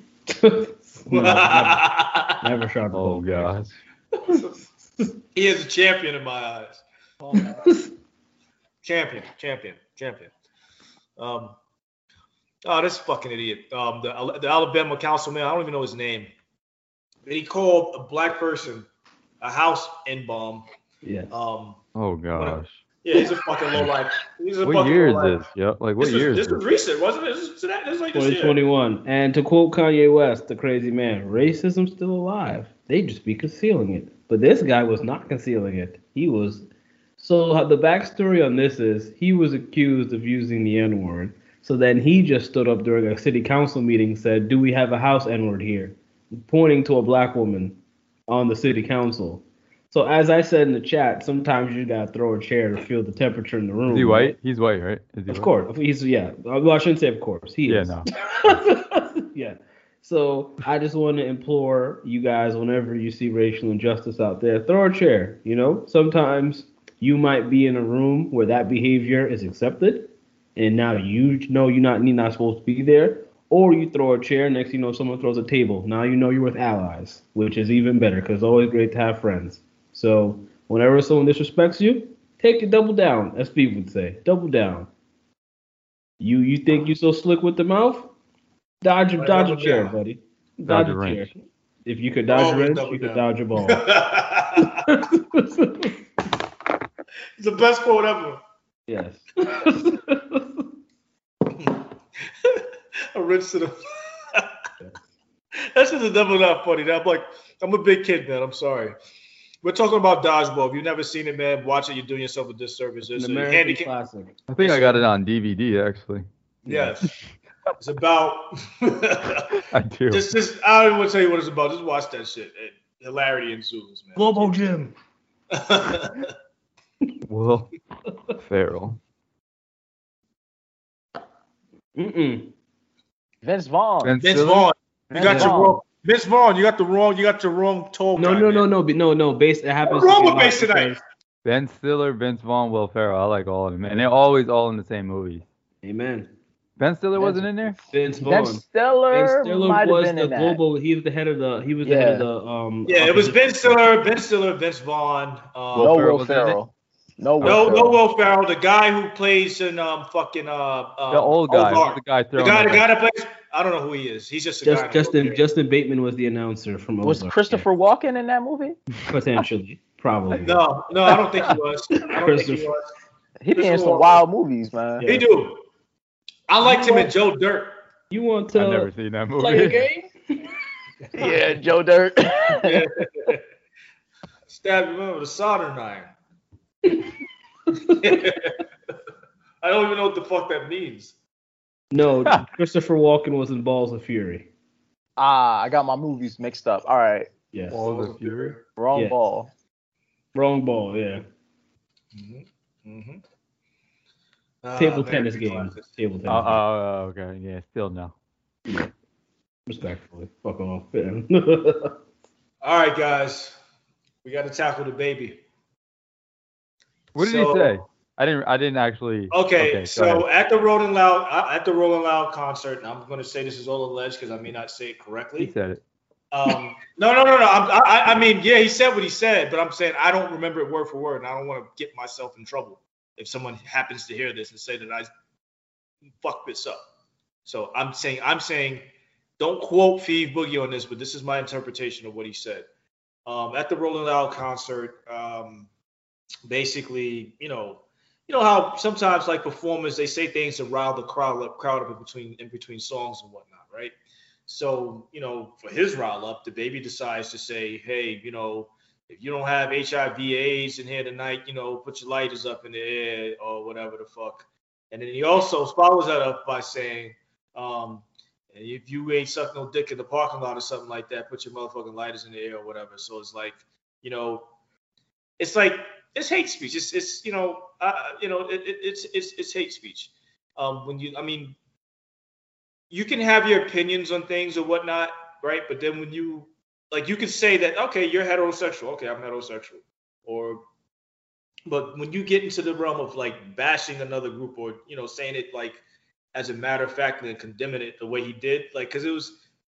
No, never, never shot the Oh ball. gosh. He is a champion in my eyes. Champion, champion, champion. Um, oh, this fucking idiot. Um, the, the Alabama councilman, I don't even know his name. But he called a black person a house N-bomb. Yeah. Um, Oh gosh. yeah, he's a fucking low life. He's a What fucking year is lowlife. this? Yep. Like what This year was, is this was this? recent, wasn't it? This is, this is like this twenty year. twenty-one. And to quote Kanye West, the crazy man, racism's still alive. They just be concealing it. But this guy was not concealing it. He was. So the backstory on this is he was accused of using the N-word. So then he just stood up during a city council meeting and said, do we have a house N-word here? Pointing to a black woman on the city council. So as I said in the chat, sometimes you gotta throw a chair to feel the temperature in the room. Is he white? He's white, right? Is he Of white? course. He's yeah. Well, I shouldn't say of course. He Yeah, is. no. Yeah. So I just want to implore you guys, whenever you see racial injustice out there, throw a chair. You know, sometimes you might be in a room where that behavior is accepted, and now you know you're not you're not supposed to be there. Or you throw a chair, next thing you know, someone throws a table. Now you know you're with allies, which is even better because it's always great to have friends. So whenever someone disrespects you, take it double down, as Steve would say. Double down. You you think you so slick with the mouth? Dodge a Right, dodge a double chair, down. buddy. Dodge Dodge, a a chair. wrench. If you could dodge a Always wrench, double you could down. dodge a ball. It's the best quote ever. Yes. A rinse to the. That's just a double not funny. I'm like, I'm a big kid, man. I'm sorry. We're talking about dodgeball. If you've never seen it, man, watch it. You're doing yourself a disservice. An It's a American handicap. classic. I think I got it on D V D actually. Yes. It's about. I do. just, just, I don't even want to tell you what it's about. Just watch that shit. It, hilarity ensues, man. Globo Gym. Will Ferrell. Mm-mm. Vince Vaughn. Ben Vince Stiller? Vaughn. You Vince got your Vaughn. wrong. Vince Vaughn. You got the wrong. You got the wrong tall No, guy, no, man. no, no, but no, no. Base it happens. What's wrong to be with a lot Base tonight? because- Ben Stiller, Vince Vaughn, Will Ferrell. I like all of them, and they're always all in the same movies. Amen. Ben Stiller Vince- wasn't in there. Vince Vaughn. Ben Stiller, Ben Stiller might have was been the in that. global. He was the head of the. He was the head of the. Um. Yeah, it was opposition. Ben Stiller, Ben Stiller, Vince Vaughn. Um, Will No Ferrell Will was in it? Ferrell. No Will no, Ferrell. no Will Ferrell, the guy who plays in um fucking uh um, The old guy. Ozark. The guy The throwing. guy, the the- guy that plays. I don't know who he is. He's just a Just, guy. Justin Justin Bateman was the announcer from Was Ozark. Christopher Walken in that movie? Yeah, potentially, probably. No, no, I don't think he was. I don't think he Christopher- was. He be in Christopher some Walken. wild movies, man. Yeah. He do. I liked him in Joe Dirt. You want to I've never seen that movie. play a game? Yeah, Joe Dirt. Yeah. Stab him with a soldering iron. I don't even know what the fuck that means. No, Christopher Walken was in Balls of Fury. Ah, I got my movies mixed up. All right. Yes. Balls of Fury. Wrong Yeah. ball. Wrong ball, yeah. Mm-hmm. Mm-hmm. Table Ah, tennis man, games. Table tennis. Oh, games. oh, okay. Yeah, still no. Respectfully. Fuck off. Yeah. All right, guys. We got to tackle the baby. What did So- he say? I didn't. I didn't actually. Okay, go so ahead. at the Rolling Loud uh, at the Rolling Loud concert, and I'm going to say this is all alleged because I may not say it correctly. He said it. Um, no, no, no, no. I'm, I, I mean, yeah, he said what he said, but I'm saying I don't remember it word for word, and I don't want to get myself in trouble if someone happens to hear this and say that I fucked this up. So I'm saying, I'm saying, don't quote Feeve Boogie on this, but this is my interpretation of what he said. Um, at the Rolling Loud concert, um, basically, you know, you know how sometimes like performers they say things to rile the crowd up, crowd up in between in between songs and whatnot, right? So, you know, for his rile up, the baby decides to say, hey, you know, if you don't have H I V AIDS in here tonight, you know, put your lighters up in the air or whatever the fuck. And then he also follows that up by saying, um, if you ain't sucked no dick in the parking lot or something like that, put your motherfucking lighters in the air or whatever. So it's like, you know, it's like, it's hate speech. It's, it's you know, uh, you know, it, it, it's, it's, it's hate speech. Um, when you, I mean, you can have your opinions on things or whatnot, right? But then when you, like, you can say that, okay, you're heterosexual. Okay, I'm heterosexual. Or, but when you get into the realm of like bashing another group or, you know, saying it like as a matter of fact and then condemning it the way he did, like, because it was,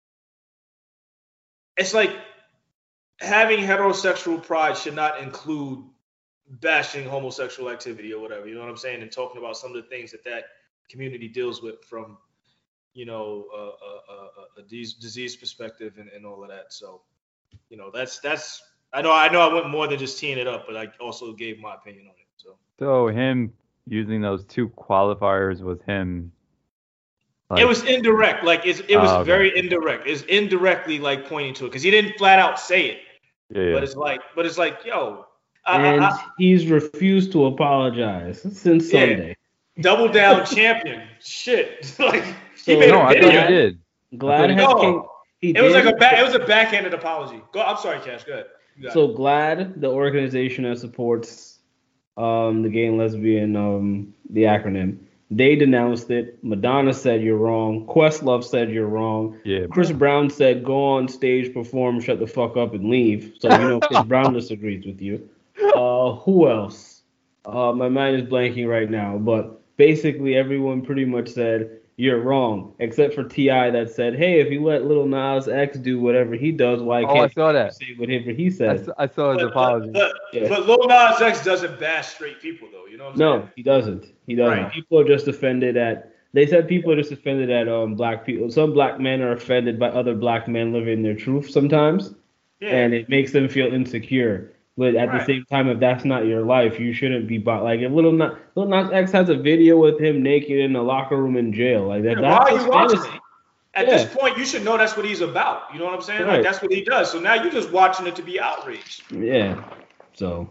it's like having heterosexual pride should not include bashing homosexual activity or whatever, you know what I'm saying? And talking about some of the things that that community deals with from, you know, uh, uh, uh, a disease, disease perspective and, and all of that. So, you know, that's, that's, I know, I know I went more than just teeing it up, but I also gave my opinion on it. So, So him using those two qualifiers was him. Like, it was indirect. Like it's, it was Oh, okay. very indirect. It's indirectly like pointing to it because he didn't flat out say it, yeah, yeah. but it's like, but it's like, yo, I, and I, I, he's refused to apologize since Yeah. Sunday. double down champion. Shit. Like he So- made no, a I video. thought he did. Glad I has thought he- came, he It was did. like a back. It was a backhanded apology. Go. I'm sorry, Cash. Go ahead. You got So it. GLAAD, the organization that supports um, the gay and lesbian, um, the acronym, they denounced it. Madonna said you're wrong. Questlove said you're wrong. Yeah. Chris Brown said go on stage, perform, shut the fuck up, and leave. So you know Chris Brown disagrees with you. Uh, who else? Uh, my mind is blanking right now, but basically everyone pretty much said you're wrong, except for T I that said, hey, if you let Lil Nas X do whatever he does, why Oh, I can't saw you that. say whatever he I, says? s- I saw his But, apology. but, Yeah. but Lil Nas X doesn't bash straight people though. You know what I'm No, saying? he doesn't. He doesn't. Right. People are just offended at. They said people are just offended at um black people. Some black men are offended by other black men living their truth sometimes, Yeah. and it makes them feel insecure. But at Right. the same time, if that's not your life, you shouldn't be bought. Like if Lil Nas, Lil Nas X has a video with him naked in a locker room in jail, like that. Yeah, that's why are his you watching fantasy. it? At Yeah. this point, you should know that's what he's about. You know what I'm saying? Right. Like that's what he does. So now you're just watching it to be outraged. Yeah. So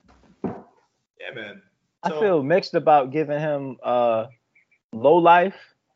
Yeah, man. I So- feel mixed about giving him uh low life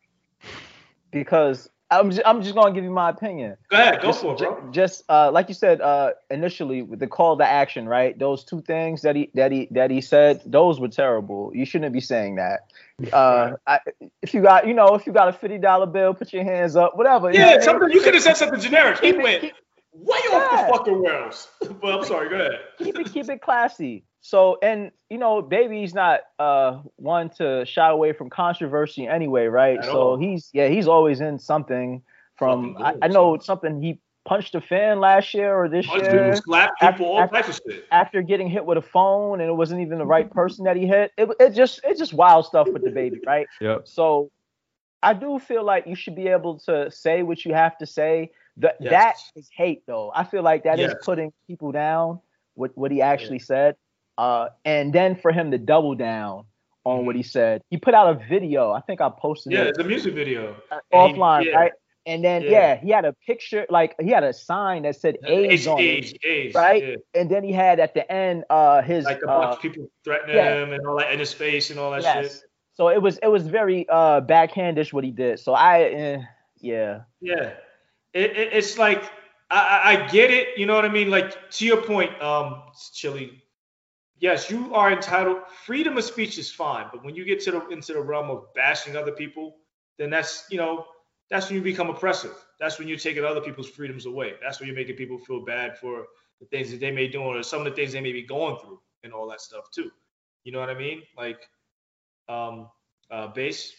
because I'm just, I'm just gonna give you my opinion. Go ahead, go just, for it, ju- bro. Just uh, like you said uh, initially with the call to action, right? Those two things that he that he that he said, those were terrible. You shouldn't be saying that. Uh, I, if you got you know if you got a fifty dollar bill, put your hands up, whatever. you know Yeah, what I mean? something you could have said something generic. He Keep it- went keep- way off Yeah. the fucking rails. But I'm sorry. Go ahead. keep it keep it classy. So and you know, baby's not uh one to shy away from controversy anyway, right? At so all. he's yeah, he's always in something from Fucking I, goals, I know son. something he punched a fan last year or this Punch year people, slap After- people, all after- types of shit. after getting hit with a phone and it wasn't even the right person that he hit. It it just it's just wild stuff with the baby, right? Yep. So I do feel like you should be able to say what you have to say. That Yes. that is hate though. I feel like that is Yes. putting people down, what what he actually said. Uh, and then for him to double down on Mhm. what he said. He put out a video. I think I posted Yeah, it it's a music video. uh, And he- offline, yeah. right? And then Yeah. yeah. he had a picture, like he had a sign that said AIDS Age, on age, it, age. right? Yeah. And then he had at the end uh his Like a uh bunch of people threatening yeah. him and all that in his face and all that yes. shit. So it was it was very uh backhandish what he did. So I eh, yeah. Yeah. It, it, it's like I, I I get it, you know what I mean? Like to your point, um, Chili. Yes, you are entitled. Freedom of speech is fine, but when you get to the into the realm of bashing other people, then that's you know that's when you become oppressive. That's when you're taking other people's freedoms away. That's when you're making people feel bad for the things that they may do or some of the things they may be going through and all that stuff too. You know what I mean? Like, um, uh, base.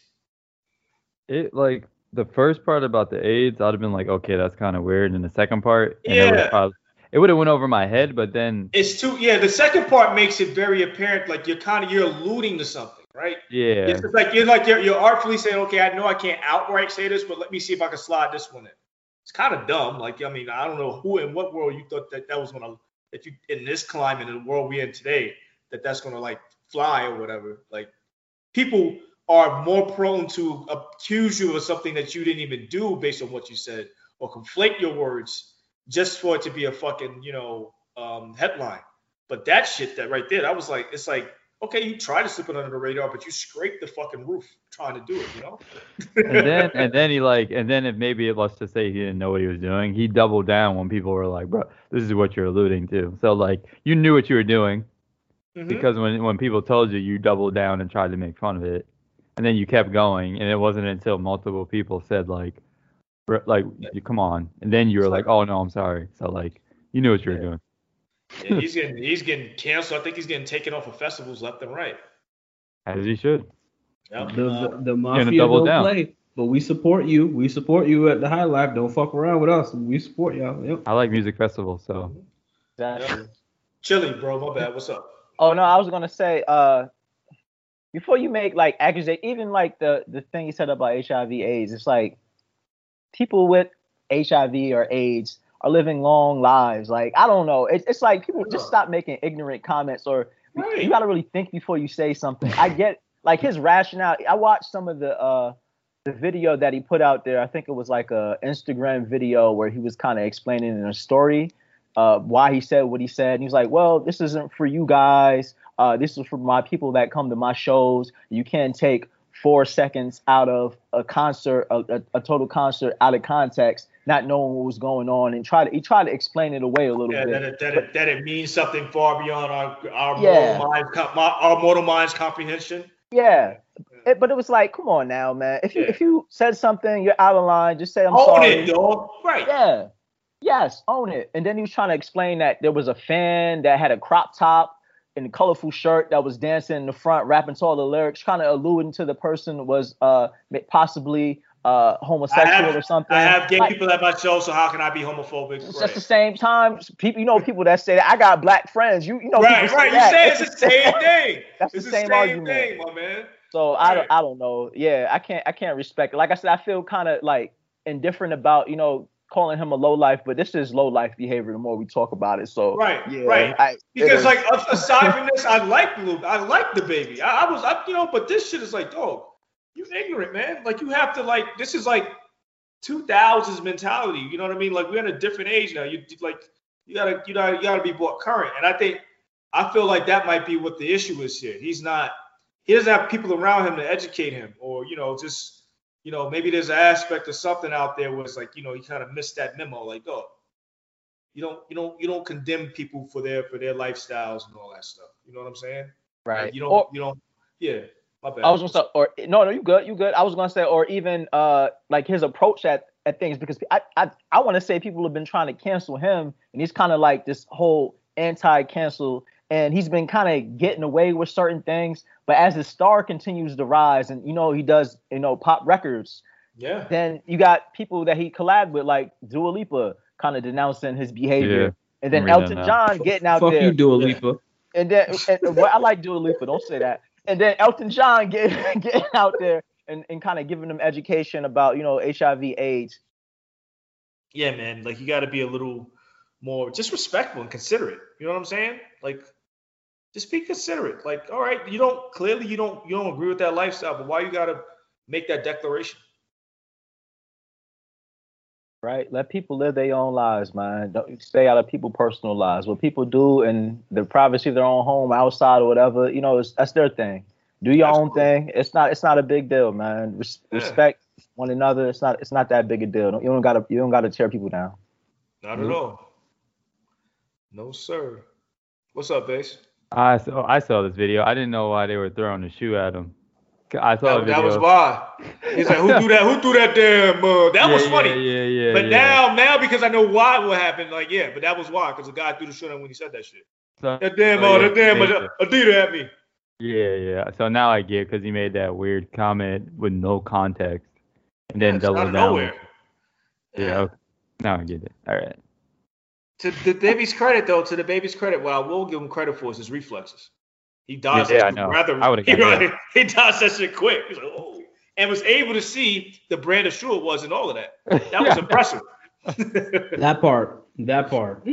It like the first part about the AIDS, I'd have been like, okay, that's kind of weird. And the second part, and it would Yeah. have probably it would have went over my head, but then It's too. Yeah, the second part makes it very apparent. Like you're kind of you're alluding to something, right? yeah, It's just like you're like you're, you're artfully saying, okay, I know I can't outright say this, but let me see if I can slide this one in. It's kind of dumb. Like I mean, I don't know who in what world you thought that that was gonna if you in this climate in the world we're in today that that's gonna like fly or whatever. Like people are more prone to accuse you of something that you didn't even do based on what you said or conflate your words just for it to be a fucking you know um, headline. But that shit that right there, that was like it's like. Okay, you try to slip it under the radar, but you scrape the fucking roof trying to do it, you know? and then and then he like and then if maybe let's just say he didn't know what he was doing, he doubled down when people were like, bro, this is what you're alluding to. So like you knew what you were doing Mhm. because when when people told you, you doubled down and tried to make fun of it, and then you kept going, and it wasn't until multiple people said like, bro, like you come on, and then you were like, oh no, I'm sorry. So like you knew what you were Yeah. doing. Yeah, he's getting he's getting canceled. I think he's getting taken off of festivals left and right. As he should. Yep. The, Uh, the, the mafia double don't down. play, but we support you. We support you at the High Life. Don't fuck around with us. We support y'all. Yep. I like music festivals, so Exactly. Chili, bro, my bad. What's up? Oh no, I was gonna say, uh, before you make like accusation, even like the the thing you said about H I V AIDS, it's like people with H I V or AIDS are living long lives. Like I don't know, it's it's like people just stop making ignorant comments, or Right. you gotta really think before you say something. I get like his rationale. I watched some of the uh the video that he put out there. I think it was like a Instagram video where he was kind of explaining in a story uh, why he said what he said. And he was like, well, this isn't for you guys. Uh, this is for my people that come to my shows. You can't take four seconds out of a concert, a, a, a total concert out of context, not knowing what was going on, and try to he tried to explain it away a little Yeah, bit. that it, that, it, that it means something far beyond our our Yeah. mortal mind, com- our mortal mind's comprehension. Yeah. It, but it was like, come on now, man. If you Yeah. if you said something, you're out of line. Just say I'm Own sorry. it, dog. Right. Yeah. Yes, own it. And then he was trying to explain that there was a fan that had a crop top and a colorful shirt that was dancing in the front, rapping to all the lyrics, kind of alluding to the person was uh possibly uh I homosexual have, or something. I have gay Like, people at my show, so how can I be homophobic? it's Right, just the same time, people, you know, people that say that I got black friends. You, you know, right. people right. say You that. say it's the same thing. That's It's the the same same argument. thing, my man. So I, Right. don't, I don't know. Yeah, I can't I can't respect it. Like I said, I feel kind of like indifferent about, you know, calling him a low life, but this is low life behavior the more we talk about it. So Right, yeah, right. I, it Because is. like a- aside from this, I like Luke. I like the baby. I, I was, I, you know, but this shit is like, dog, you ignorant, man. Like you have to like, this is like two thousands mentality. You know what I mean? Like we're in a different age now. You like, you gotta, you gotta, you gotta be brought current. And I think, I feel like that might be what the issue is here. He's not, he doesn't have people around him to educate him, or you know, just, you know, maybe there's an aspect of something out there where it's like, you know, he kind of missed that memo. Like, dog. You don't, you don't, you don't condemn people for their for their lifestyles and all that stuff. You know what I'm saying? right. Like, you don't, Or- you don't. Yeah, my bad. I was gonna say, or no, no, you good, you good. I was gonna say, or even uh, like his approach at, at things, because I I, I want to say people have been trying to cancel him, and he's kind of like this whole anti-cancel, and he's been kind of getting away with certain things. But as his star continues to rise, and you know he does, you know, pop records, Yeah. then you got people that he collabed with, like Dua Lipa, kind of denouncing his behavior, Yeah, and then I'm reading Elton that John getting out Fuck there. you, Dua Yeah. Lipa. And then, and, well, I like Dua Lipa. Don't say that. And then Elton John getting getting out there and, and kind of giving them education about, you know, H I V AIDS. Yeah, man. Like you got to be a little more just respectful and considerate. You know what I'm saying? Like, just be considerate. Like, all right, you don't clearly you don't you don't agree with that lifestyle, but why you gotta make that declaration? Right? Let people live their own lives, man. Don't stay out of people's personal lives. What people do in the privacy of their own home, outside or whatever, you know, it's, that's their thing. Do your Absolutely. own thing. It's not. It's not a big deal, man. Res- yeah. Respect one another. It's not. It's not that big a deal. Don't, you don't gotta. You don't gotta tear people down. Not at all. No, sir. What's up, Bass? I saw. I saw this video. I didn't know why they were throwing the shoe at him. I saw that, that was why. He's like, who threw that? Who threw that damn? Uh, that yeah, was funny. Yeah, yeah, yeah. But yeah. now, now because I know why what happened, like, yeah, but that was why, because the guy threw the shit on when he said that shit. So, that damn, oh, yeah, that damn yeah. Adidas at me. Yeah, yeah. So now I get because he made that weird comment with no context, and then yeah, double out of down. Nowhere. Yeah. yeah. Okay. Now I get it. All right. To the baby's credit, though, to the baby's credit, what I will give him credit for is his reflexes. He dodged yeah, that I shit know. rather. I would have got he, he dodged that shit quick. He's like, oh, and was able to see the brand of shoe it was and all of that. That was impressive. That part. That part.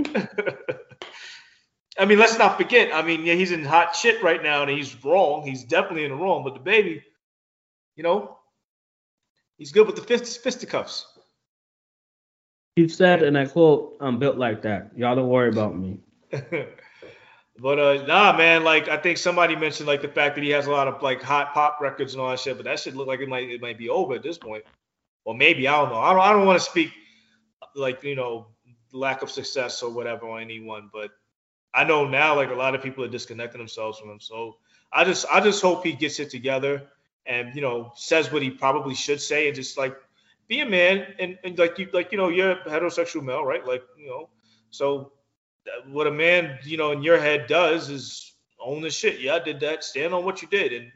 I mean, let's not forget. I mean, yeah, he's in hot shit right now, and he's wrong. He's definitely in the wrong. But the baby, you know, he's good with the fist, fisticuffs. He said, and I quote, "I'm built like that. Y'all don't worry about me." But uh, nah, man. Like I think somebody mentioned like the fact that he has a lot of like hot pop records and all that shit. But that shit look like it might it might be over at this point. Or maybe I don't know. I don't I don't want to speak like you know lack of success or whatever on anyone. But I know now like a lot of people are disconnecting themselves from him. So I just I just hope he gets it together and you know says what he probably should say and just like be a man and, and like you like you know you're a heterosexual male, right? Like you know so. What a man, you know, in your head does is own the shit. Yeah, I did that. Stand on what you did, and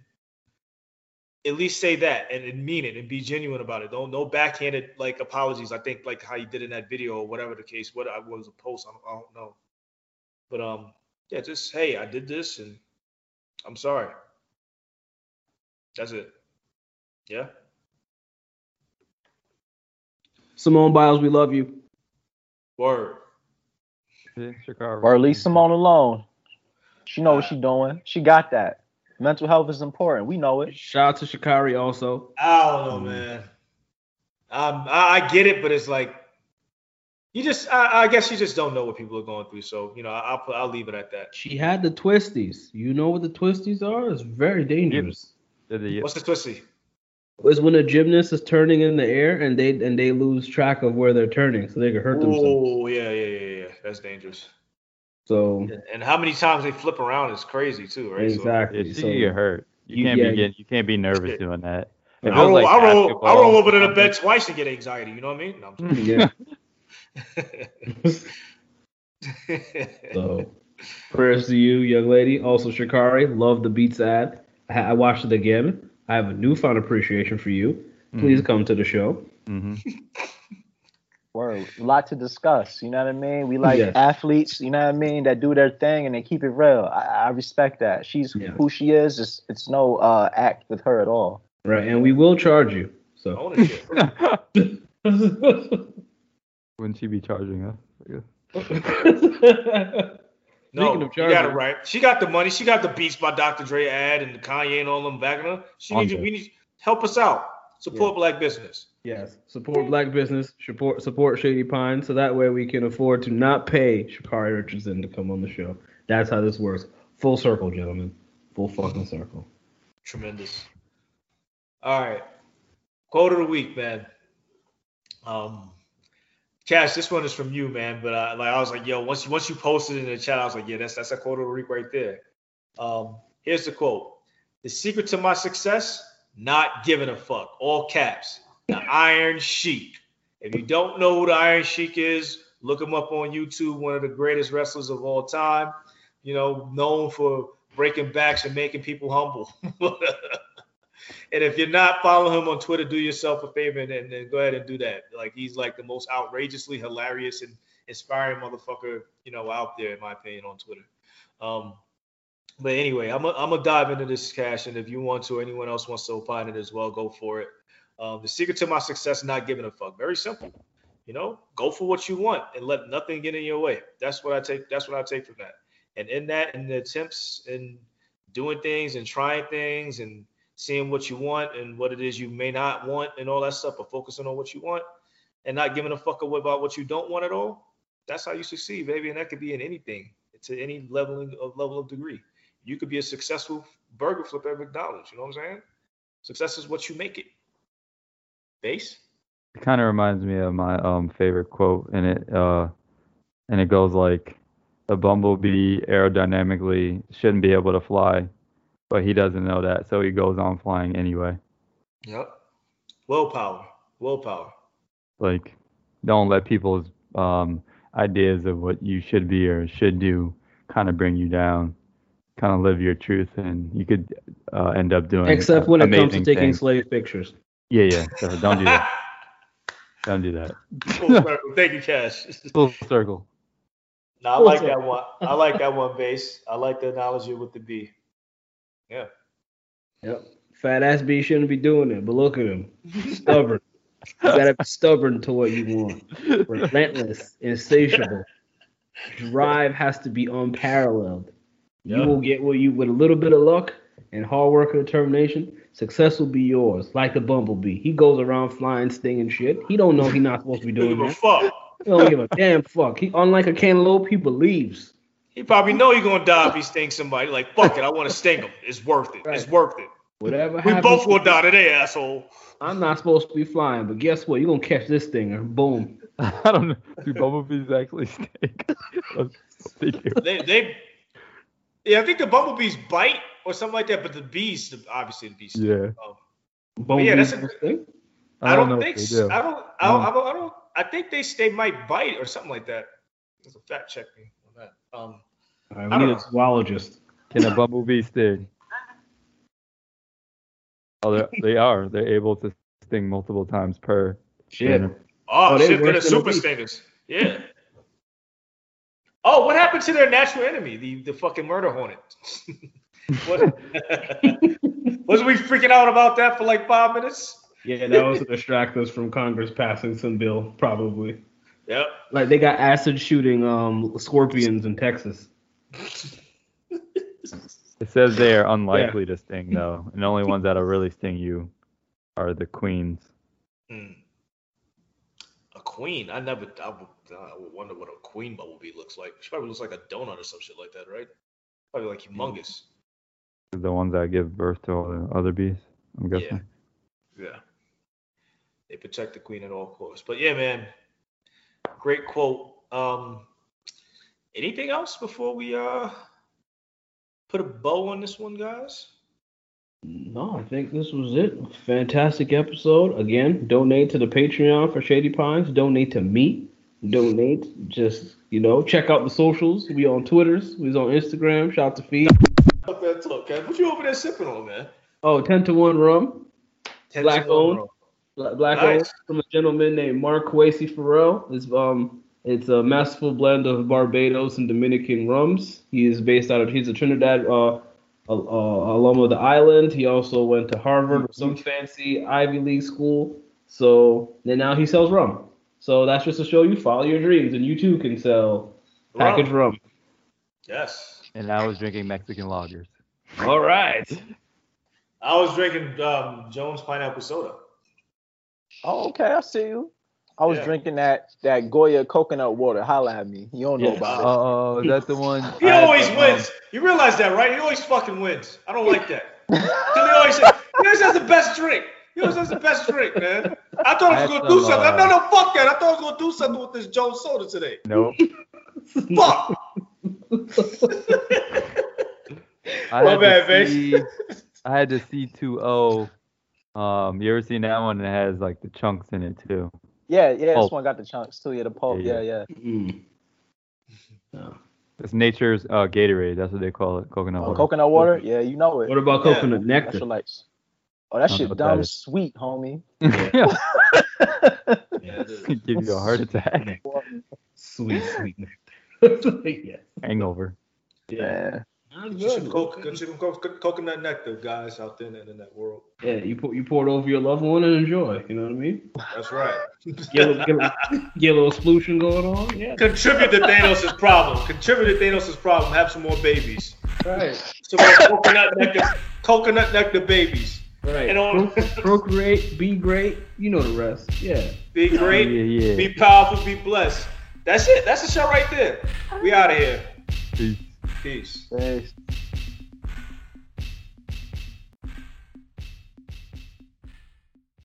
at least say that and, and mean it and be genuine about it. Don't no backhanded like apologies. I think like how you did in that video or whatever the case. What I was a post, I don't, I don't know. But um, yeah, just hey, I did this and I'm sorry. That's it. Yeah. Simone Biles, we love you. Word. Or at least Simone alone. She know what she doing. She got that. Mental health is important. We know it. Shout out to Sha'Carri also. I don't know, man. Um, I, I get it, but it's like you just. I, I guess you just don't know what people are going through. So you know, I'll I'll leave it at that. She had the twisties. You know what the twisties are? It's very dangerous. What's the twisty? It's when a gymnast is turning in the air and they and they lose track of where they're turning, so they can hurt themselves. Oh yeah, yeah, yeah, yeah. That's dangerous. So and how many times they flip around is crazy too, right? Exactly. So, so you get hurt. You, you can't yeah, be getting, you can't be nervous yeah. doing that. I roll, like I roll, I roll over to the bed twice to get anxiety. You know what I mean? No, yeah. So prayers to you, young lady. Also, Sha'Carri, love the Beats ad. I, I watched it again. I have a newfound appreciation for you. Please mm-hmm. come to the show. Mm-hmm. Word. A lot to discuss. You know what I mean? We like yes. athletes, you know what I mean, that do their thing and they keep it real. I, I respect that. She's yeah. who she is. It's, it's no uh, act with her at all. Right. And we will charge you. So wouldn't she be charging us? No, you got it right. She got the money. She got the Beats by Doctor Dre ad and the Kanye and all them backing her. She needs you. We need help us out. Support yeah. black business. Yes, support black business. Support support Shady Pine, so that way we can afford to not pay Sha'Carri Richardson to come on the show. That's how this works. Full circle, gentlemen. Full fucking circle. Tremendous. All right, quote of the week, man. Um. Cash, this one is from you, man. But I, like I was like, yo, once you once you posted it in the chat, I was like, yeah, that's that's a quote of the week right there. Um, here's the quote: "The secret to my success, not giving a fuck." All caps. The Iron Sheik. If you don't know who the Iron Sheik is, look him up on YouTube. One of the greatest wrestlers of all time. You know, known for breaking backs and making people humble. And if you're not following him on Twitter, do yourself a favor and, and, and go ahead and do that. Like he's like the most outrageously hilarious and inspiring motherfucker, you know, out there, in my opinion, on Twitter. Um, but anyway, I'm I'm gonna dive into this, Cash, and if you want to, or anyone else wants to opine it as well, go for it. Um, the secret to my success is not giving a fuck. Very simple. You know, go for what you want and let nothing get in your way. That's what I take. That's what I take from that. And in that, in the attempts and doing things and trying things and seeing what you want and what it is you may not want and all that stuff, but focusing on what you want and not giving a fuck about what you don't want at all, that's how you succeed, baby. And that could be in anything, to any leveling of level of degree. You could be a successful burger flipper at McDonald's. You know what I'm saying? Success is what you make it. Base? It kind of reminds me of my um favorite quote, and it uh and it goes like, "The bumblebee aerodynamically shouldn't be able to fly, but he doesn't know that, so he goes on flying anyway." Yep. Willpower. Willpower. Like, don't let people's um ideas of what you should be or should do kind of bring you down. Kind of live your truth, and you could uh, end up doing except when it comes to taking things. slave pictures. Yeah, yeah. So don't do that. Don't do that. Full circle. Thank you, Cash. Full circle. No, I like that one. I like that one, Base. I like the analogy with the bee. Yeah. Yep. Fat ass B shouldn't be doing it, but look at him. Stubborn. You gotta be stubborn to what you want. Relentless, insatiable. Drive has to be unparalleled. You Yep. will get what you, with a little bit of luck and hard work and determination, success will be yours. Like the bumblebee. He goes around flying, stinging shit. He don't know he's not supposed to be Don't doing give a that. fuck. He don't give a damn fuck. He, unlike a cantaloupe, he believes. He probably know you're gonna die if he stings somebody. Like, fuck it, I want to sting him. It's worth it. It's Right. worth it. Whatever We happens, both gonna die today, asshole. I'm not supposed to be flying, but guess what? You're gonna catch this stinger. Boom. I don't know. Do bumblebees actually stink? They do. They, they, yeah, I think the bumblebees bite or something like that, but the bees, obviously the bees. Yeah. Um, Boom. yeah, that's a- thing. I don't, know think. if they So. do. I don't. I don't, I don't. I don't. I think they they might bite or something like that. There's a fact check me on that. Um, All right, I we don't need a zoologist. Can a bumblebee sting? Oh, they're- they are. They're able to sting multiple times per. Shit. minute. oh, Oh, they shit, they're the worse than a super bee. stingers. Yeah. Oh, what happened to their natural enemy, the the fucking murder hornet? what, wasn't we freaking out about that for like five minutes? Yeah, that was to distract us from Congress passing some bill, probably. Yep. Like they got acid shooting um scorpions in Texas. It says they are unlikely to sting though, and the only ones that'll really sting you are the queens. Hmm. A queen. I never. I would, I would wonder what a queen bumblebee looks like. She probably looks like a donut or some shit like that, right? Probably like humongous. The ones that give birth to all the other bees, I'm guessing. Yeah. They protect the queen at all costs. But yeah, man. Great quote. Um, anything else before we uh put a bow on this one, guys? No, I think this was it. Fantastic episode. Again, donate to the Patreon for Shady Pines. Donate to me. Donate. Just, you know, check out the socials. We on Twitters. We on Instagram. Shout out to Feed. Fuck that talk, Kev. What you over there sipping on, man? Oh, ten to one rum. Black owned. Bro. Bla- Black Nice. owned from a gentleman named Mark Kwesi Farrell. It's um it's a masterful blend of Barbados and Dominican rums. He is based out of he's a Trinidad uh, uh, uh alum of the island. He also went to Harvard or some fancy Ivy League school. So and now he sells rum. So that's just to show you follow your dreams, and you too can sell packaged rum. Yes. And I was drinking Mexican lagers. All right. I was drinking um, Jones pineapple soda. Oh, okay, I see you. I was Yeah. drinking that that Goya coconut water. Holla at me. You don't know Yes. about it. Oh, is that the one? He I had always the, um, wins. You realize that, right? He always fucking wins. I don't like that. He always, say, he always has the best drink. He always has the best drink, man. I thought I was I had gonna do some, something. uh, No, no, fuck that. I thought I was gonna do something with this Jones soda today. Nope. Fuck. I My had bad, the Bass. C, I had the C two O. Um, you ever seen that one? It has like the chunks in it too. Yeah, yeah, this Pulp. one got the chunks too. Yeah, the pulp. Yeah, Yeah, yeah. yeah. Mm. No. It's nature's uh, Gatorade. That's what they call it. Coconut Oh, water. coconut water. Yeah, you know it. What about Yeah. coconut nectar? Electrolytes. Oh, that I don't know shit what dumb that is. sweet, homie. Yeah. Yeah, it is. Give you a heart attack. Sweet, sweet nectar. Yeah. Hangover. Yeah. Man. Sounds Get you some, good. co- get you some co- coconut nectar, guys, out there in the internet world. Yeah, you pour you pour it over your loved one and enjoy. You know what I mean? That's right. Get a, little- get, a, get a little solution going on. Yeah. Contribute to Thanos' problem. Contribute to Thanos' problem. Have some more babies. Right. Some more coconut nectar, coconut nectar babies. Right. And on, Pro- procreate, be great. You know the rest. Yeah. be great, Yeah, yeah. be powerful, be blessed. That's it. That's the show right there. We out of here. Peace. Peace. Thanks.